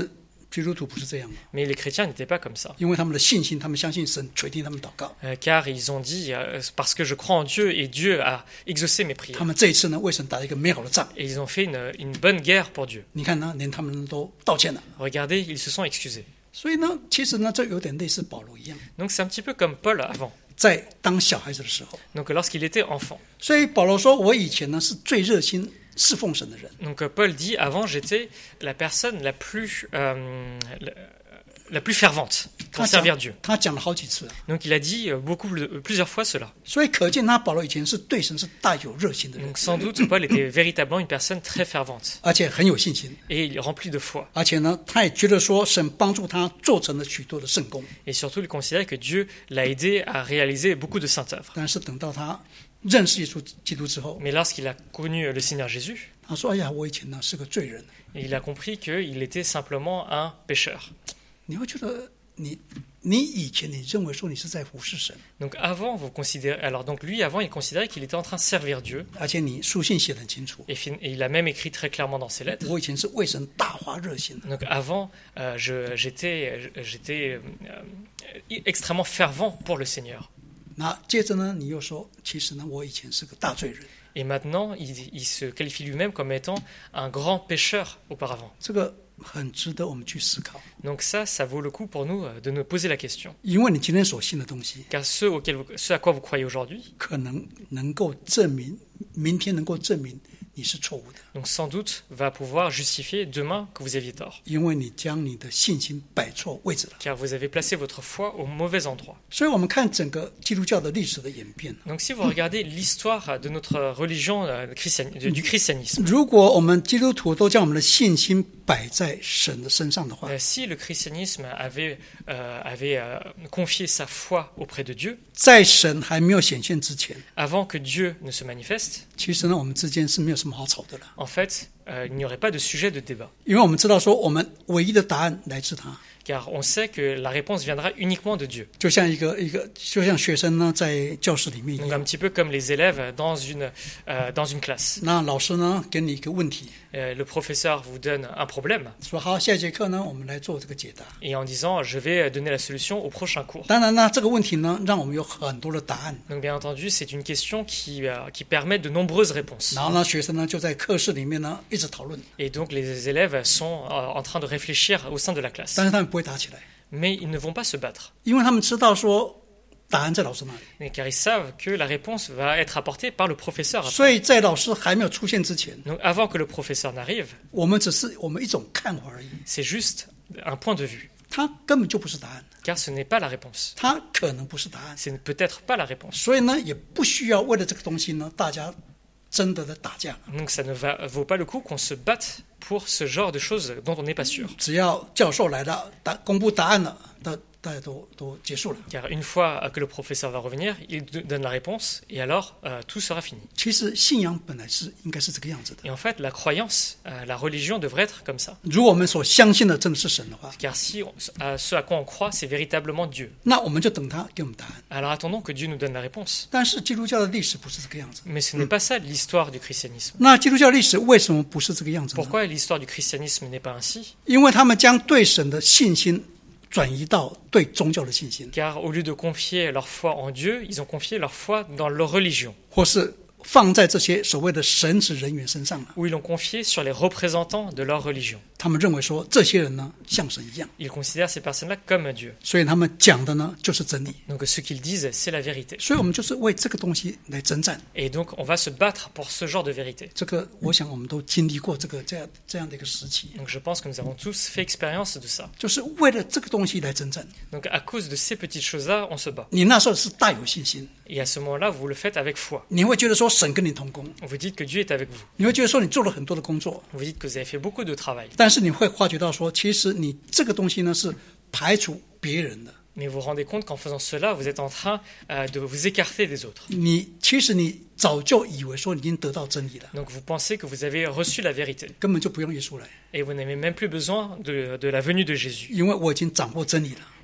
基督徒不是这样的， Mais les chrétiens n'étaient pas comme ça. 因为他们的信心，他们相信神垂听他们祷告。 Euh, car ils ont dit, euh, parce que je crois en Dieu et Dieu a exaucé mes prières. 他们这一次呢，为神打了一个美好的仗。 Et ils ont fait une, une bonne guerre pour Dieu. 你看呢，连他们都道歉了。 Regardez, ils se sont excusés. 所以呢，其实呢，这有点类似保罗一样， Donc c'est un petit peu comme Paul avant. 在当小孩子的时候。 Donc lorsqu'il était enfant. 所以保罗说：“我以前呢是最热心侍奉神的人。 Donc euh, Paul dit, avant j'étais la personne la plus, euh, la, la plus fervente pour 他 servir 讲 Dieu. 他讲了好几次啊， Donc il a dit euh, beaucoup, euh, plusieurs fois cela. 所以可见他保罗以前是对神是大有热心的人， Donc sans doute Paul était véritablement une personne très fervente 而且很有信心， et il est rempli de foi. 而且呢，他也觉得说神帮助他做成了许多的圣功。 Et surtout il considérait que Dieu l'a aidé à réaliser beaucoup de saintes œuvres. 但是等到他认识耶稣基督之后， Mais lorsqu'il a connu le Seigneur Jésus, 他说：“哎呀，我以前呢是个罪人。 il a compris qu'il était simplement un pécheur. ” 你会觉得你你以前你认为说你是在服侍神， Donc avant, vous considérez, alors donc lui avant, il considérait qu'il était en train de servir Dieu. 而且你书信写得很清楚， Et, fin- et il a même écrit très clairement dans ses lettres. 我以前是为神大发热心的。 Donc avant, euh, je- j'étais, j'étais euh, extrêmement fervent pour le Seigneur. 那接着呢，你又说，其实呢，我以前是个大罪人。 Et maintenant, il, il se qualifie lui-même comme étant un grand pécheur auparavant. 这个很值得我们去思考， Donc ça, ça vaut le coup pour nous euh, de nous poser la question. 因为你今天所信的东西， Car ce, auquel vous- ce à quoi vous croyez aujourd'hui, 可能能够证明，明天能够证明你是错误的， donc sans doute va pouvoir justifier demain que vous aviez tort. 因为你将你的信心摆错位置了。 Car vous avez placé votre foi au mauvais endroit. 所以，我们看整个基督教的历史的演变， Donc si vous regardez l'histoire de notre religion, euh, christiani- du du christianisme, 如果我们基督徒都将我们的信心摆在神的身上的话， euh, si le christianisme avait, euh, avait euh, confié sa foi auprès de Dieu, 在神还没有显现之前， avant que Dieu ne se manifeste, 其实呢，我们之间是没有什么好吵的了， en fait, euh, il n'y aurait pas de sujet de débat. 因为我们知道说，我们唯一的答案来自他。 Car on sait que la réponse viendra uniquement de Dieu. 就像一个一个，就像学生呢在教室里面一 Donc 样， un petit peu comme les élèves dans une, euh, dans une classe. 那老师呢给你一个问题， Euh, le professeur vous donne un problème 说好，下一节课呢我们来做这个解答。 et en disant je vais donner la solution au prochain cours. 当然呢，这个问题呢让我们有很多的答案， Donc bien entendu, c'est une question qui, euh, qui permet de nombreuses réponses. 然后呢，学生呢就在课室里面呢一直讨论， Et donc les élèves sont euh, en train de réfléchir au sein de la classe. 但是他们不会打起来， Mais ils ne vont pas se battre. 因为他们知道说答案在老师那里， Et car ils savent que la réponse va être apportée par le professeur. 所以在老师还没有出现之前， Donc avant que le professeur n'arrive, 我们只是我们一种看法而已， c'est juste un point de vue. 它根本就不是答案， Car ce n'est pas la réponse. 它可能不是答案， Ce n'est peut-être pas la réponse. 所以呢也不需要为了这个东西呢大家真的在打架了。 Donc ça ne va, vaut pas le coup qu'on se batte pour ce genre de choses dont on n'est pas sûr. 只要教授来了，答公布答案了，大大家都都结束了。 Car une fois que le professeur va revenir, il do- donne la réponse et alors euh, tout sera fini. 其实信仰本来是应该是这个样子的。 Et en fait, la croyance, euh, la religion devrait être comme ça. 如果我们所相信的真的是神的话， Car si on- à ce à quoi on croit, c'est véritablement Dieu. 那我们就等他给我们答案。 Alors attendons que Dieu nous donne la réponse. 但是基督教的历史不是这个样子。 Mais ce n'est pas ça l'histoire du christianisme. 那基督教历史为什么不是这个样子呢？ Pourquoi l'histoire du christianisme n'est pas ainsi? 因为他们将对神的信心转移到对宗教的信心， Car au lieu de confier leur foi en Dieu, ils ont confié leur foi dans leur religion. 或是放在这些所谓的神职人员身上了。 Ou ils l'ont confié sur les représentants de leur religion. 他们认为说这些人呢像神一样， Ils considèrent ces personnes-là comme Dieu. 所以他们讲的呢就是真理。 Donc ce qu'ils disent, c'est la vérité. 所以我们就是为这个东西来征战。 Et donc on va se battre pour ce genre de vérité. 这个我想我们都经历过这个这样这样的一个时期， Donc je pense que nous avons tous fait expérience de ça. 就是为了这个东西来征战。 Donc à cause de ces petites choses-là, on se bat. 你那时候是大有信心， Et à ce moment-là, vous le faites avec foi. 你会觉得说神跟你同工， Vous dites que Dieu est avec vous. 你会觉得说你做了很多的工作， Vous dites que vous avez fait beaucoup de travail. 但是你会发觉到说，其实你这个东西呢是排除别人的。 Mais vous vous rendez compte qu'en faisant cela, vous êtes en train euh, de vous écarter des autres. 你其实你早就以为说你已经得到真理了， Donc vous pensez que vous avez reçu la vérité. 根本就不用耶稣来， Et vous n'avez même plus besoin de, de la venue de Jésus. 因为我已经掌握真理了。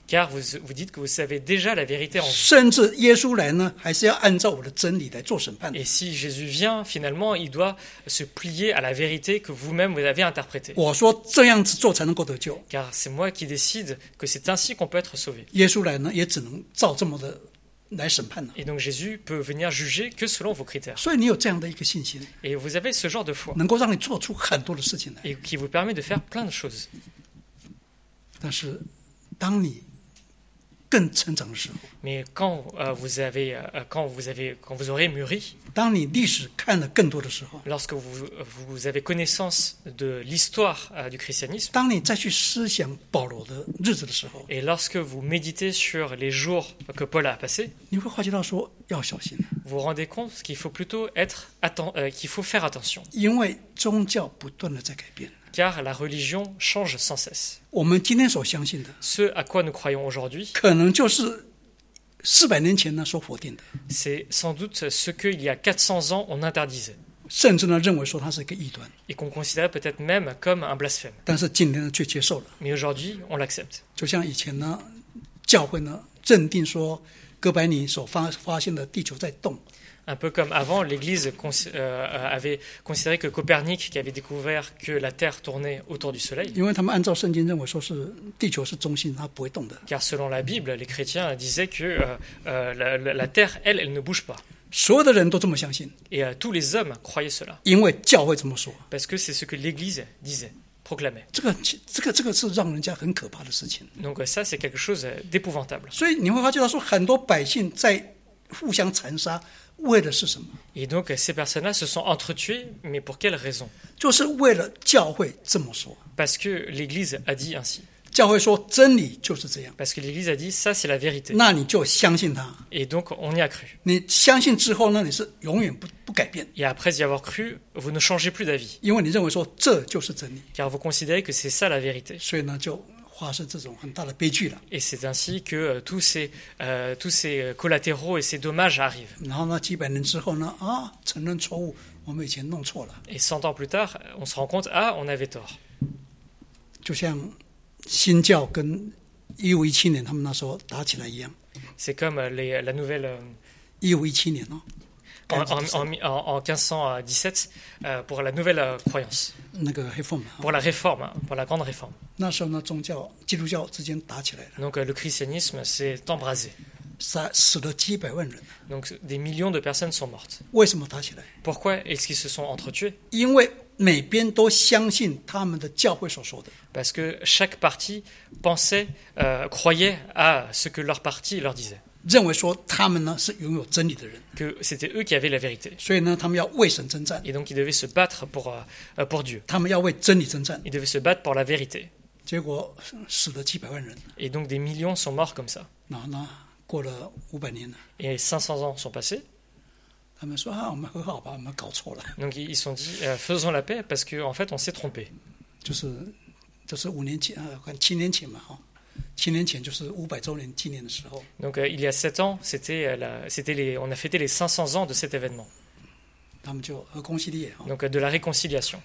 car vous, vous dites que vous savez déjà la vérité en vous. 甚至耶稣来呢，还是要按照我的真理来做审判。 Et si Jésus vient, finalement, il doit se plier à la vérité que vous-même vous avez interprétée. 我说这样子做才能够得救。 Car c'est moi qui décide que c'est ainsi qu'on peut être sauvé. 耶稣来呢，也只能照这么的来审判了。 Et donc Jésus peut venir juger que selon vos critères. 所以你有这样的一个信心， Et vous avez ce genre de foi, 能够让你做出很多的事情来。 et qui vous permet de faire plein de choses. 但是，当你更成长的时候， Mais quand euh, vous avez, euh, quand vous avez, quand vous aurez mûri, 当你历史看得更多的时候， lorsque vous, vous avez connaissance de l'histoire euh, du christianisme, 当你再去思想保罗的日子的时候， et lorsque vous méditez sur les jours que Paul a passés, 你会发觉到说要小心， vous vous rendez compte qu'il faut plutôt être atten- euh, qu'il faut faire attention, 因为宗教不断的在改变。 car la religion change sans cesse. 我们今天所相信的， Ce à quoi nous croyons aujourd'hui, 可能就是四百年前呢所否定的， c'est sans doute ce qu'il y a quatre cents ans on interdisait, 甚至呢认为说它是一个异端， et qu'on considérait peut-être même comme un blasphème. 但是今天呢却接受了。 Mais aujourd'hui, on l'accepte. 就像以前呢，教会呢认定说哥白尼所发发现的地球在动， Un peu comme avant, l'Église cons- euh, avait considéré que Copernic, qui avait découvert que la Terre tournait autour du Soleil, 因为他们按照圣经认为说是地球是中心，它不会动的。 car selon la Bible, les chrétiens disaient que euh, euh, la, la- la Terre, elle, elle ne bouge pas. 所有的人都这么相信， Et euh, tous les hommes croyaient cela, 因为教会这么说。 parce que c'est ce que l'Église disait, proclamait. 这个这个这个是让人家很可怕的事情。 Donc euh, ça, c'est quelque chose euh, d'épouvantable. 所以你会发觉到说，很多百姓在互相残杀，为的是什么？ Et donc euh, ces personnes-là se sont entretuées, mais pour quelle raison? 就是为了教会这么说。 Parce que l'Église a dit ainsi. 教会说真理就是这样， Parce que l'Église a dit, ça c'est la vérité. 那你就相信它。 Et donc on y a cru. 你相信之后呢，你是永远不不改变， Et après y avoir cru, vous ne changez plus d'avis, 因为你认为说这就是真理， car vous considérez que c'est ça la vérité. 所以呢就发生这种很大的悲剧了。 Et c'est ainsi que euh, tous ces, euh, tous ces collatéraux et ces dommages arrivent. 然后呢，几百年之后呢，啊，承认错误，我们以前弄错了。 Et cent ans plus tard, on se rend compte, ah, on avait tort. 就像新教跟一五一七年他们那时候打起来一样。 C'est comme euh, les, la nouvelle... euh, 一五一七年哦， en, en, en, en- en quinze cent dix-sept, euh, pour la nouvelle euh, croyance, 那个黑凤嘛， pour la réforme, hein, pour la grande réforme. 那时候呢，宗教基督教之间打起来了， Donc euh, le christianisme s'est embrasé. 杀死了几百万人。 Donc des millions de personnes sont mortes. 为什么打起来？ Pourquoi est-ce qu'ils se sont entretués? 因为每边都相信他们的教会所说的， Parce que chaque parti pensait, euh, croyait à ce que leur parti leur disait, 认为说他们呢是拥有真理的人， que c'était eux qui avaient la vérité. 所以呢，他们要为神征战， Et donc ils devaient se battre pour, euh, pour Dieu. 他们要为真理征战。 Ils devaient se battre pour la vérité. 结果死了几百万人， Et donc des millions sont morts comme ça. 然后呢，过了五百年了， Et cinq cents ans sont passés. 他们说啊，我们和好吧，我们搞错了， Donc ils se sont dit, euh, faisons la paix parce qu'en en fait on s'est trompé. 就是就是五年前啊，看七年前嘛哈，七年前就是五百周年纪念的时候， Donc euh, il y a sept ans, c'était, euh, la- c'était les, on a fêté les cinq cents ans de cet événement. 他们就和公系列哈， Donc euh, de la réconciliation.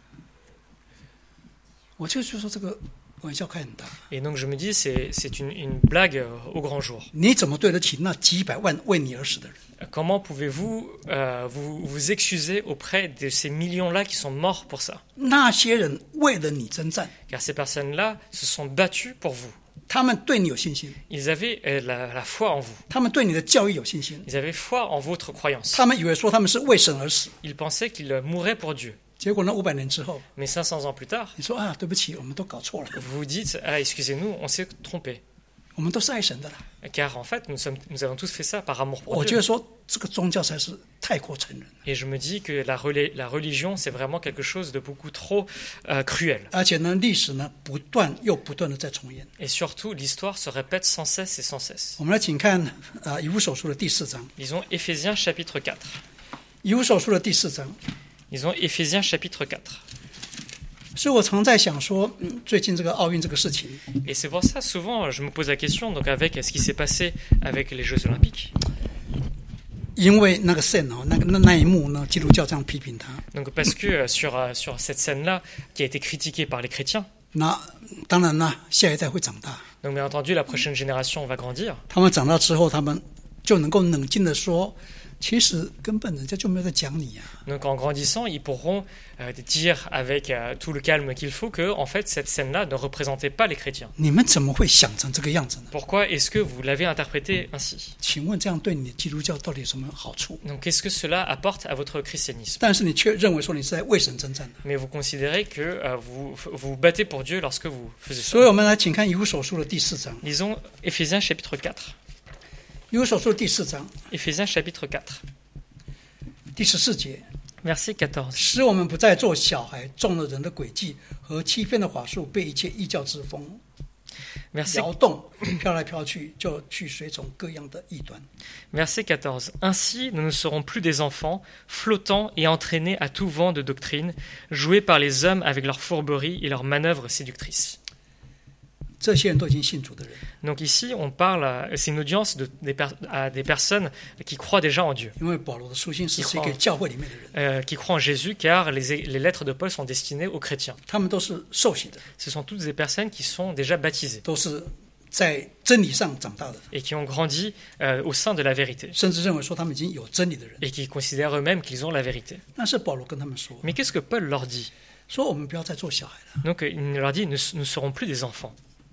我就就说这个玩笑开很大， Et donc je me dis, c'est, c'est une, une blague euh, au grand jour. 你怎么对得起那几百万为你而死的人？ Comment pouvez-vous euh, vous, vous excuser auprès de ces millions-là qui sont morts pour ça? 那些人为了你征战， Car ces personnes-là se sont battues pour vous. 他们对你有信心， Ils avaient euh, la, la foi en vous. 他们对你的教育有信心， Ils avaient foi en votre croyance. 他们以为说他们是为神而死， Ils pensaient qu'ils euh, mourraient pour Dieu. 结果呢，五百年之后， Mais cinq cents ans plus tard, 你说啊，对不起，我们都搞错了， vous vous dites, ah, excusez-nous, on s'est trompé. 我们都是爱神的啦。 Car en fait, nous, sommes, nous avons tous fait ça par amour pour 我 Dieu. 觉得说这个宗教才是太过成人了， Et je me dis que la, relais- la religion, c'est vraiment quelque chose de beaucoup trop euh, cruel. 而且呢，历史呢不断又不断的在重演。 Et surtout, l'histoire se répète sans cesse et sans cesse. 我们来请看啊，以弗所书的第四章， Lisons Éphésiens chapitre quatre. 以弗所书的第四章。 Lisons Éphésiens chapitre quatre. 所以我常在想说，嗯，最近这个奥运这个事情， Et c'est pour ça, souvent, je me pose la question, donc avec ce qui s'est passé avec les Jeux Olympiques. 因为那个 scene 哦，那个那那一幕呢，基督教这样批评他， Donc parce que euh, sur, euh, sur cette scène-là, qui a été critiquée par les chrétiens, 那当然啦，下一代会长大， Donc bien entendu, la prochaine génération va grandir. 他们长大之后，他们就能够冷静的说，其实根本人家就没有在讲你呀、啊。 Donc en grandissant, ils pourront euh, dire avec euh, tout le calme qu'il faut que en fait cette scène-là ne représentait pas les chrétiens. 你们怎么会想成这个样子呢？ Pourquoi est-ce que vous l'avez interprété ainsi? 请问这样对你的基督教到底有什么好处？ Donc qu'est-ce que cela apporte à votre christianisme? 但是你却认为说你是在为神征战的。 Mais vous considérez que euh, vous vous vous battez pour Dieu lorsque vous faisiez 所以 ça. 我们来请看以弗所书的第四章。 Lisons Éphésiens chapitre quatre. 以弗所书的第四章 Éphésiens chapitre quatre, 第十四节， verset quatorze. 使我们不再做小孩，中了人的诡计和欺骗的法术，被一切异教之风 Verset 摇动，飘来飘去，就去随从各样的异端。 Verset quatorze. Ainsi, nous ne serons plus des enfants, flottants et entraînés à tout vent de doctrine, joués par les hommes avec leurs fourberies et leurs manœuvres séductrices. 这些人都已经信主的人， Donc ici, on parle, à- c'est une audience de, des per- à des personnes qui croient déjà en Dieu, 因为保罗的书信是写一会儿给教会里面的人， euh, qui croient en Jésus, car les, les lettres de Paul sont destinées aux chrétiens. 他们都是受洗的， Ce sont toutes des personnes qui sont déjà baptisées 都是在真理上长大的， et qui ont grandi euh, au sein de la vérité 甚至认为说他们已经有真理的人。 et qui considèrent eux-mêmes qu'ils ont la vérité. 但是保罗跟他们说， Mais qu'est-ce que Paul leur dit? 说我们不要再做小孩了， Donc il leur dit, nous ne serons plus des enfants.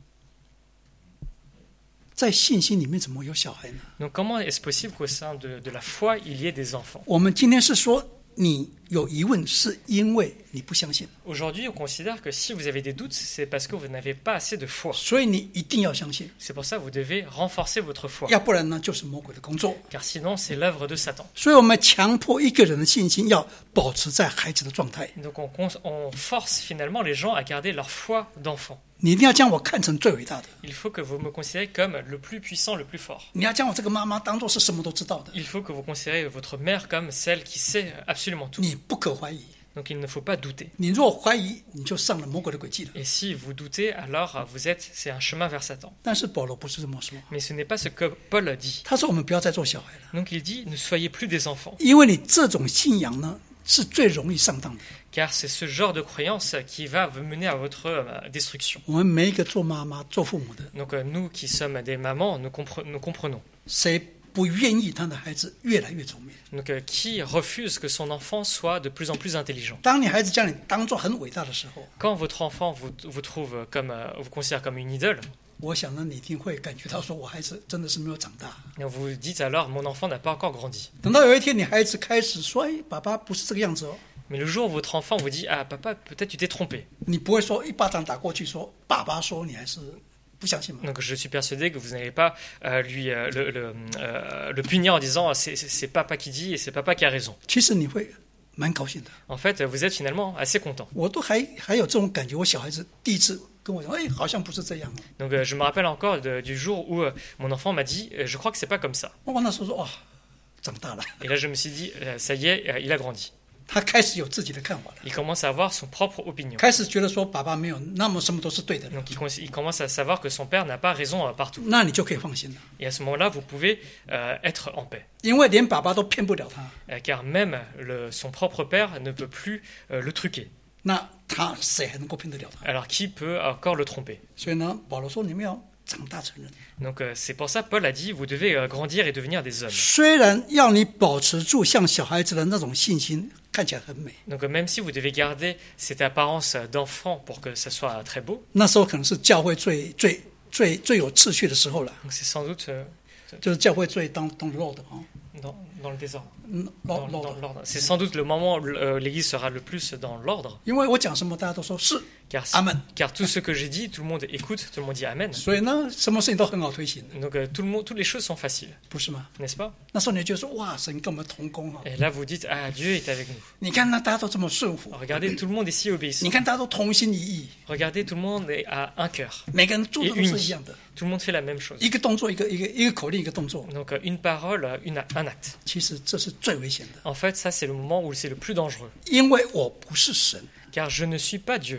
在信心里面怎么会有小孩呢？ Donc comment est-ce possible qu'au sein de, de la foi, il y ait des enfants? 我们今天是说你有疑问，是因为你不相信， Aujourd'hui, on considère que si vous avez des doutes, c'est parce que vous n'avez pas assez de foi. 所以你一定要相信， C'est pour ça que vous devez renforcer votre foi, 要不然呢就是魔鬼的工作。 car sinon c'est l'œuvre de Satan. 所以我们强迫一个人的信心要保持在孩子的状态， Donc on, cons- on force finalement les gens à garder leur foi d'enfant. 你一定要将我看成最伟大的， Il faut que vous me considérez comme le plus puissant, le plus fort. 你要将我这个妈妈当做是什么都知道的， Il faut que vous considérez votre mère comme celle qui sait absolument tout. 你不可怀疑。 Donc il ne faut pas douter. 你若怀疑，你就上了魔鬼的轨迹了。 Et si vous doutez, alors vous êtes, c'est un chemin vers Satan. 但是保罗不是这么说， Mais ce n'est pas ce que Paul dit. 他说我们不要再做小孩了， Donc il dit, ne soyez plus des enfants, 因为你这种信仰呢是最容易上当的。 car c'est ce genre de croyance qui va vous mener à votre euh, destruction. 我们每一个做妈妈、做父母的， Donc euh, nous qui sommes des mamans, nous, compre- nous comprenons. 谁不愿意他的孩子越来越聪明？ Donc euh, qui refuse que son enfant soit de plus en plus intelligent? 当你孩子将你当做很伟大的时候， Quand votre enfant vous, vous trouve comme, euh, vous considère comme une idole, 我想呢，你一定会感觉到说，我孩子真的是没有长大。 vous vous dites alors, mon enfant n'a pas encore grandi. 等到有一天你孩子开始说：“哎，爸爸不是这个样子哦。” Mais le jour où votre enfant vous dit, ah papa, peut-être tu t'es trompé. 你不会说一巴掌打过去说：“爸爸说你还是不相信吗 Donc je suis persuadé que vous n'allez pas euh, lui euh, le, le, euh, le punir en disant, c'est, c'est, c'est papa qui dit et c'est papa qui a raison. 其实你会蛮高兴的。 En fait, vous êtes finalement assez content. 我都还还有这种感觉，我小孩子第一次跟我讲：“哎，好像不是这样哦。 Donc euh, je me rappelle encore de- du jour où euh, mon enfant m'a dit, euh, je crois que c'est pas comme ça. ” 我那时候说：“哇，长大了。 Et là je me suis dit, euh, ça y est, euh, il a grandi. ” 他开始有自己的看法了， Il commence à avoir son propre opinion. 开始觉得说爸爸没有那么什么都是对的了， Donc il, cons- il commence à savoir que son père n'a pas raison euh, partout. 那你就可以放心了， Et à ce moment-là, vous pouvez euh, être en paix. 因为连爸爸都骗不了他， Euh, car même le- son propre père ne peut plus euh, le truquer. 那他谁还能够骗得了他？ Alors qui peut encore le tromper? 所以呢，保罗说你们要长大成人。 Donc euh, c'est pour ça Paul a dit, vous devez euh, grandir et devenir des hommes. 虽然要你保持住像小孩子的那种信心，看起来很美， Donc euh, même si vous devez garder cette apparence d'enfant pour que ça soit très beau, 那时候可能是教会最最最最有秩序的时候了， donc c'est sans doute euh, 就是教会最当当 Lord 啊， dans, dans le désordre. 嗯 Dans, ，Lord dans Lord， l'ordre. C'est sans doute le moment où euh, l'Église sera le plus dans l'ordre, 因为我讲什么大家都说是， car, Amen. car tout ce que j'ai dit, tout le monde écoute, tout le monde dit Amen. 所以呢，什么事情都很好推行， Donc euh, tout le monde, toutes les choses sont faciles, 不是吗？ n'est-ce pas? 那时候你就说哇，神跟我们同工啊， Et là vous dites, ah Dieu est avec nous. 你看那大家都这么顺服， Regardez, tout le monde est si 你 obéissant. 看大家都同心一意， Regardez, tout le monde est à un cœur. 每个人做的都是一样的， Tout le monde fait la même chose. 一个动作一个一个一个口令一个动作， Donc euh, une parole, euh, une, un acte. 其实这是最危险的， En fait, ça c'est le moment où c'est le plus dangereux. 因为我不是神， Car je ne suis pas Dieu.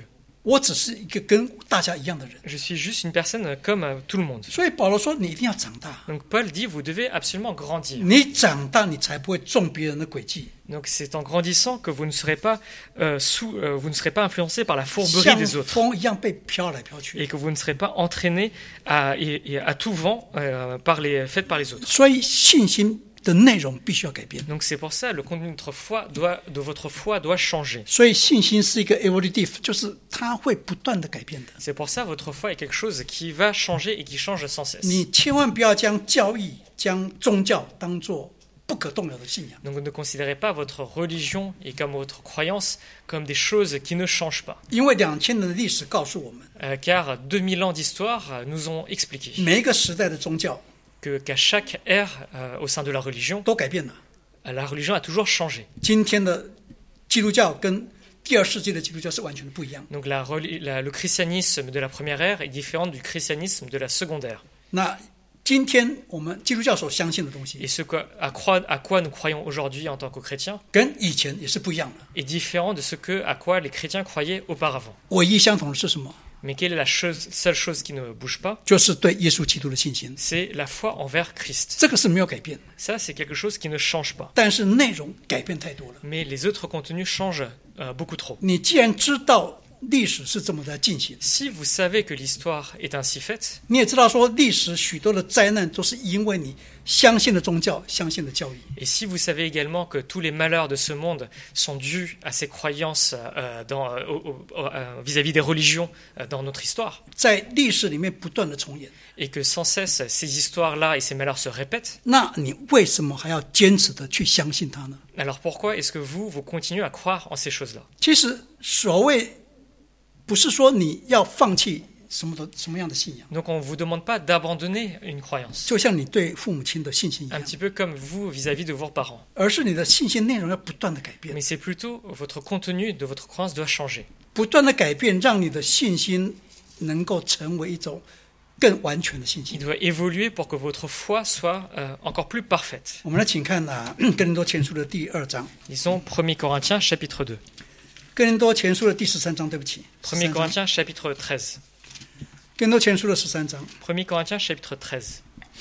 我只是一个跟大家一样的人。 Je suis juste une personne comme euh, tout le monde. 所以保罗说，你一定要长大， Donc Paul dit, vous devez absolument grandir. 你长大，你才不会中别人的诡计， Donc c'est en grandissant que vous ne serez pas euh, sous, euh, vous ne serez pas influencé par la fourberie 像 des autres 风一样被飘来飘去。 et que vous ne serez pas entraîné à, et, et à tout vent euh, par les faites par les autres. 所以信心的内容必须要改变。 Donc c'est pour ça le contenu de notre foi doit, de votre foi doit changer. 所以信心是一个 evolutive， 就是它会不断的改变的。 C'est pour ça votre foi est quelque chose qui va changer et qui change sans cesse. 你千万不要将教义、将宗教当作不可动摇的信仰。 Donc ne considérez pas votre religion et comme votre croyance comme des choses qui ne changent pas. 因为两千年的历史告诉我们， Euh, car deux mille ans d'histoire euh, nous ont expliqué 每一个时代的宗教 que, qu'à chaque ère euh, au sein de la religion, 都改变了。 euh, la religion a toujours changé. 今天的基督教跟第二世纪的基督教是完全的不一样。 Donc la, reli- la- le christianisme de la première ère est différent du christianisme de la seconde ère. 那今天我们基督教所相信的东西 Et ce que- à, croire- à quoi nous croyons aujourd'hui en tant que chrétiens 跟以前也是不一样的。 est différent de ce que, à quoi les chrétiens croyaient auparavant. 唯一相同的是什么？ Mais quelle est la chose- seule chose qui ne bouge pas? 就是对耶稣基督的信心， C'est la foi envers Christ. 这个是没有改变， Ça, c'est quelque chose qui ne change pas. 但是内容改变太多了。 Mais les autres contenus changent euh, beaucoup trop. 你既然知道历史是这么在进行， Si vous savez que l'histoire est ainsi faite, 你也知道说历史许多的灾难都是因为你相信的宗教、相信的教义。 et si vous savez également que tous les malheurs de ce monde sont dus à ces croyances euh, dans, euh, au- au- euh, vis-à-vis des religions euh, dans notre histoire, 在历史里面不断的重演， et que sans cesse ces histoires-là et ces malheurs se répètent, 那你为什么还要坚持的去相信它呢？ alors pourquoi est-ce que vous, vous continuez à croire en ces choses-là? 其实所谓不是说你要放弃什么的什么样的信仰， Donc on ne vous demande pas d'abandonner une croyance, 就像你对父母亲的信心一 un 样， petit peu comme vous vis-à-vis de vos parents. 而是你的信心内容要不断的改变， Mais c'est plutôt votre contenu de votre croyance doit changer. 不断的改变，让你的信心能够成为一种更完全的信 Il 心。 doit évoluer pour que votre foi soit euh, encore plus parfaite. 我们来请看啊，哥林多前书的第二章， Lisons premier Corinthiens chapitre deux. 哥林多前书的第十三章，对不起， premier 十三章 Corinthiens chapitre treize. 哥林多前书的十三章， premier Corinthiens chapitre treize.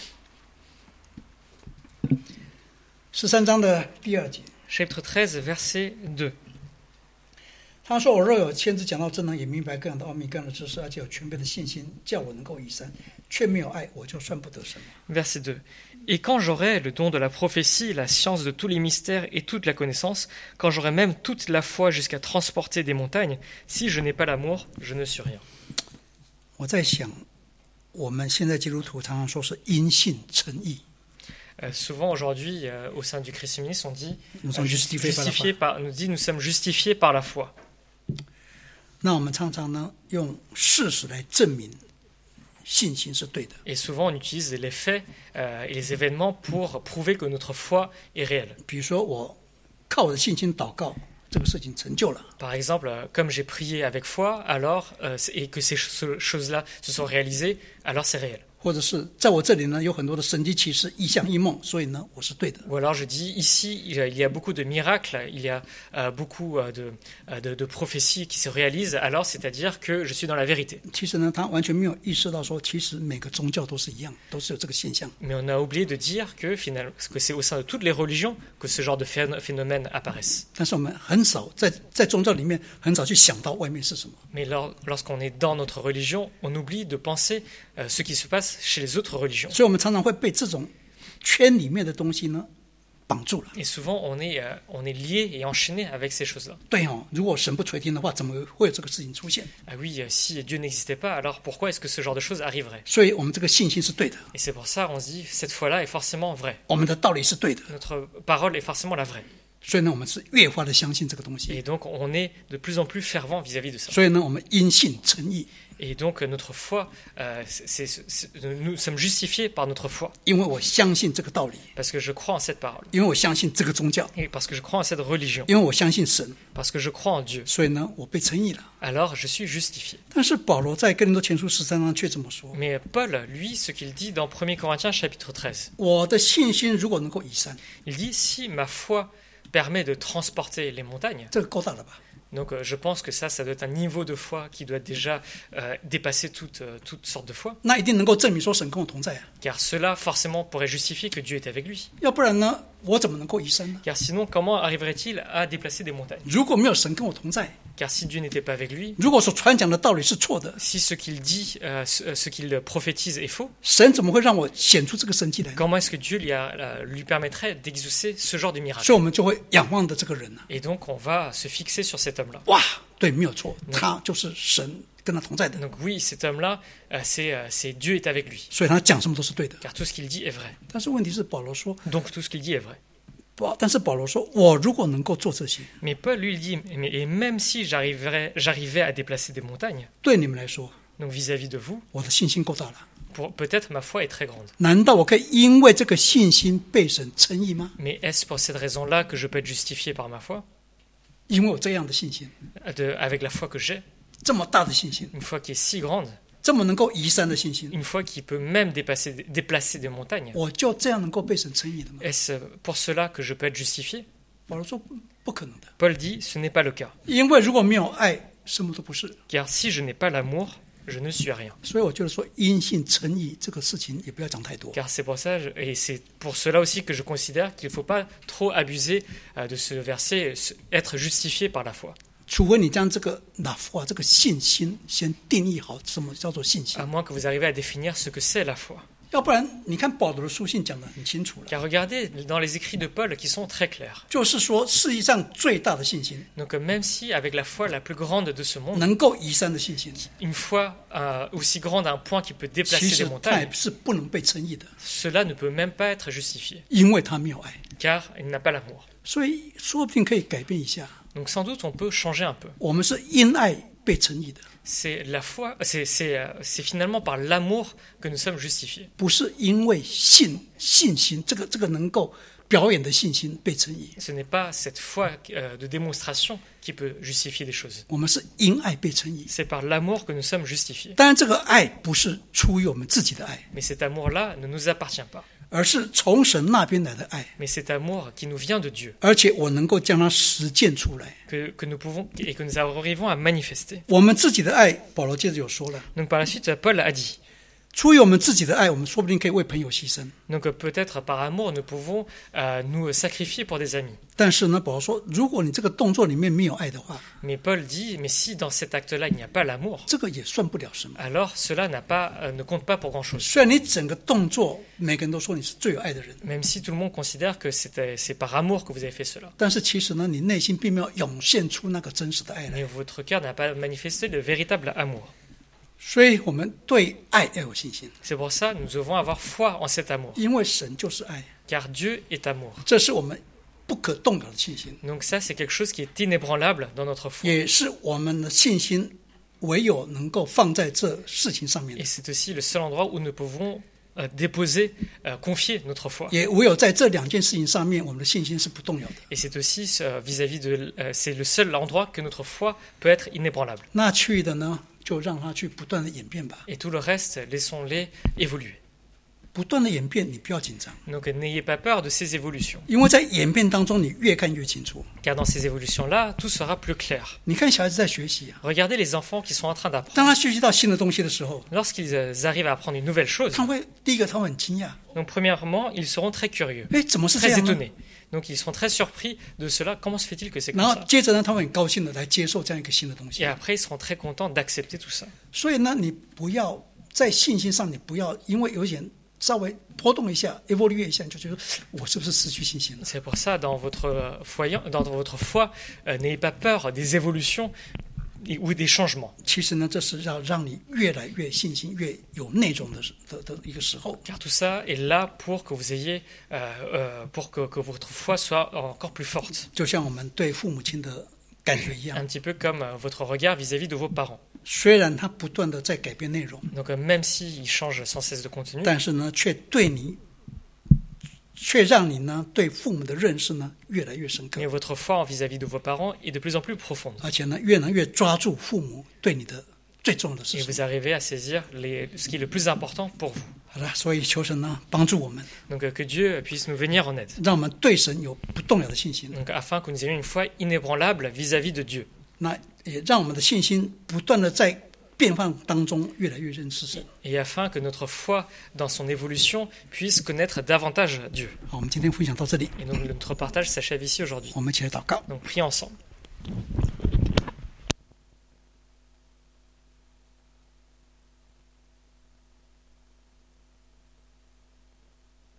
十三章的第二节， Chapitre treize, verset deux. 他说：“我若有先知讲到真能，也明白各样的奥秘、各样的知识，而且有全备的信心，叫我能够移山，却没有爱，我就算不得什么。” Verset deux. Et quand j'aurai le don de la prophétie, la science de tous les mystères et toute la connaissance, quand j'aurai même toute la foi jusqu'à transporter des montagnes, si je n'ai pas l'amour, je ne suis rien. 我在想，我们现在基督徒常常说是因信称义， Euh, souvent aujourd'hui, euh, au sein du christianisme, on dit, nous sommes euh, justifiés par la foi。 justifiés par, nous dit nous sommes justifiés par la foi. 那我们常常呢用事实来证明信心是对的。 Et souvent on utilise les faits euh, et les événements pour prouver que notre foi est réelle. 比如说，我靠我的信心祷告，这个事情成就了。 Par exemple, euh, comme j'ai prié avec foi, alors euh, c'est- et que ces ch- choses-là se sont réalisées, alors c'est réel. 或者是在我这里呢有很多的神迹奇事、异象异梦，所以呢我是对的。 Ou alors je dis ici il y a, il y a beaucoup de miracles, il y a euh, beaucoup euh, de, euh, de, de prophéties qui se réalisent, alors c'est-à-dire que je suis dans la vérité. 其实呢，他完全没有意识到说，其实每个宗教都是一样，都是有这个现象。 Mais on a oublié de dire que finalement que c'est au sein de toutes les religions que ce genre de phén- phénomènes apparaissent. 但是我们很少在在宗教里面很少去想到外面是什么。 Mais lors- lorsqu'on est dans notre religion, on oublie de penser euh, ce qui se passe chez les autres religions. 所以我们常常会被这种圈里面的东西呢绑住了。 Et souvent on est, euh, on est lié et enchaîné avec ces choses-là. 对哦，如果神不垂听的话，怎么会有这个事情出现？ Ah oui, euh, si Dieu n'existait pas, alors pourquoi est-ce que ce genre de choses arriverait? 所以我们这个信心是对的， Et c'est pour ça qu'on se dit, cette foi-là est forcément vraie. 我们的道理是对的， Notre parole est forcément la vraie. 所以呢，我们是越发的相信这个东西。 Et donc on est de plus en plus fervent vis-à-vis de ça. 所以呢，我们因信称义， Et donc euh, notre foi, euh, c'est- c'est- c'est- nous sommes justifiés par notre foi. 因为我相信这个道理， Parce que je crois en cette parole. 因为我相信这个宗教， Et parce que je crois en cette religion. 因为我相信神， Parce que je crois en Dieu. 所以呢，我被称义了。 Alors je suis justifié. 但是保罗在哥林多前书十三章却这么说： Mais Paul, lui, ce qu'il dit dans premier Corinthiens chapitre treize, 我的信心如果能够移山， il dit, si ma foi permet de transporter les montagnes, 这个够大了吧？ Donc euh, je pense que ça, ça doit être un niveau de foi qui doit déjà euh, dépasser toute, euh, toute sorte de foi. 那一定能够证明说神跟我同在啊， Car cela, forcément, pourrait justifier que Dieu est avec lui. 要不然呢，我怎么能够移山呢？ Car sinon, comment arriverait-il à déplacer des montagnes? 如果没有神跟我同在， Car si Dieu n'était pas avec lui, 如果所传讲的道理是错的， si ce qu'il dit, euh, ce, ce qu'il prophétise est faux, 神怎么会让我显出这个神迹来呢？ comment est-ce que Dieu lui, a, euh, lui permettrait d'exaucer ce genre de miracle? 所以我们就会仰望的这个人呢、 Et donc, on va se fixer sur cet homme-là. 哇，对，没有错，他就是神跟他同在的， Donc oui, cet homme-là, euh, c'est, euh, c'est Dieu est avec lui. 所以他讲什么都是对的。 Car tout ce qu'il dit est vrai. 但是问题是，保罗说， Donc tout ce qu'il dit est vrai. 保，但是保罗说，我如果能够做这些， Mais Paul, lui, il dit, mais, et même si j'arriverais, j'arrivais à déplacer des montagnes, 对你们来说， donc vis-à-vis de vous, 我的信心够大了。 pour, peut-être ma foi est très grande. 难道我可以因为这个信心被神称义吗？ Mais est-ce pour cette raison-là que je peux être justifié par ma foi, 因为我这样的信心， de, avec la foi que j'ai, 这么大的信心， une foi qui est si grande, 这么能够移山的信心， une foi qui peut même dépasser, déplacer des montagnes? 我就这样能够被神称义的吗？ Est-ce pour cela que je peux être justifié? 保罗说不可能的， Paul dit, ce n'est pas le cas. 因为如果没有爱，什么都不是。 Car si je n'ai pas l'amour, je ne suis rien. 所以我觉得说因信称义这个事情也不要讲太多。 Car c'est pour ça, je- et c'est pour cela aussi que je considère qu'il ne faut pas trop abuser euh, de ce verset, se- être justifié par la foi. 除非你将这个那话这个信心先定义好，什么叫做信心 À？moins que vous arriviez à définir ce que c'est la foi. 要不然你看保罗的书信讲得很清楚了， Car regardez dans les écrits de Paul qui sont très clairs. 就是说世界上最大的信心， Donc euh, même si avec la foi la plus grande de ce monde, 能够移山的信心， une foi euh, aussi grande à un point qui peut 其 déplacer des 实它 montagnes, 也是不能被称义的， cela ne peut même pas être justifié. 因为他没有爱。 Car il n'a pas l'amour. 所以说不定可以改变一下， Donc sans doute on peut changer un peu. 我们是因爱被称义的， C'est la foi, c'est, c'est, euh, c'est finalement par l'amour que nous sommes justifiés. 不是因为信信心这个这个能够表演的信心被称义， Ce n'est pas cette foi euh, de démonstration qui peut justifier des choses. 我们是因爱被称义。 C'est par l'amour que nous sommes justifiés. 当然，这个爱不是出于我们自己的爱， Mais cet amour-là ne nous appartient pas. 而是从神那边来的爱， Mais cet amour qui nous vient de Dieu, 而且我能够将它实践出来。 que, que nous pouvons et que nous arrivons à manifester. 我们自己的爱，保罗接着有说了， Donc par la suite, Paul a dit. 出于我们自己的爱，我们说不定可以为朋友牺牲。 Donc euh, peut-être par amour, nous pouvons euh, nous sacrifier pour des amis. 但是呢，保罗说，如果你这个动作里面没有爱的话， Mais Paul dit, mais si dans cet acte-là il n'y a pas l'amour, 这个也算不了什么。 alors cela n'a pas, euh, ne compte pas pour grand-chose. 虽然你整个动作，每个人都说你是最有爱的人， Même si tout le monde considère que c'était, c'est par amour que vous avez fait cela. 但是其实呢，你内心并没有涌现出那个真实的爱来。 Mais votre cœur n'a pas manifesté le véritable amour. 所以我们对爱要有信心， C'est pour ça que nous devons avoir foi en cet amour. 因为神就是爱， Car Dieu est amour. 这是我们不可动摇的信心， Donc ça, c'est quelque chose qui est inébranlable dans notre foi. 也是我们的信心唯有能够放在这事情上面 Et 的， c'est aussi le seul endroit où nous pouvons euh, déposer, euh, confier notre foi. 也唯有在这两件事情上面，我们的信心是不动摇的。 Et c'est aussi euh, vis-à-vis de, euh, c'est le seul endroit que notre foi peut être inébranlable. 那去的呢，就让它去不断的演变吧， Et tout le reste, laissons-les évoluer. 不断的演变，你不要紧张， Donc n'ayez pas peur de ces évolutions. 因为在演变当中，你越看越清楚。 Car dans ces évolutions-là, tout sera plus clair. 你看小孩子在学习啊， Regardez les enfants qui sont en train d'apprendre. 当他学习到新的东西的时候， Lorsqu'ils euh, arrivent à apprendre une nouvelle chose, 他会第一个他会很惊讶， donc premièrement, ils seront très curieux, 哎，怎么是这 très 样呢？ étonnés. Donc ils seront très surpris de cela. Comment se fait-il que c'est 然 comme 后 ça? 接着呢，他会很高兴的来接受这样一个新的东西 Et。après, ils seront très contents d'accepter tout ça. 所以呢，你不要在信心上，你不要因为有点稍微波动一下 ，evolve 一下，你就觉得我是不是失去信心了？ C'est pour ça, dans votre, euh, foyer, dans votre foi, euh, n'ayez pas peur des évolutions et- ou des changements. 其实呢，这是要让你越来越信心越有内容的的的一个时候。 Car tout ça est là pour que vous ayez, euh, euh, pour que, que votre foi soit encore plus forte. 就像我们对父母亲的感觉一样， Un petit peu comme euh, votre regard vis-à-vis de vos parents. 虽然他不断的在改变内容， Donc euh, même s'ils changent sans cesse de contenu, 但是呢，却对你，却让你呢对父母的认识呢越来越深刻 mais，votre foi vis-à-vis de vos parents est de plus en plus profonde. 而且呢，越能越抓住父母对你的最重要的 Et 事 vous 情。 arrivez à saisir les, ce qui est le plus important pour vous. 好了，所以求神呢帮助我们， Donc euh, que Dieu puisse nous venir en aide. 让我们对神有不动摇的信心， Donc afin que nous ayons une foi inébranlable vis-à-vis de Dieu. 那也让我们的信心不断的在变换当中越来越认识神。 Et afin que notre foi, dans son évolution, puisse connaître davantage Dieu. 好，我们今天分享到这里， Et donc notre partage s'achève ici aujourd'hui. 我们一起来祷告。 Donc prions ensemble.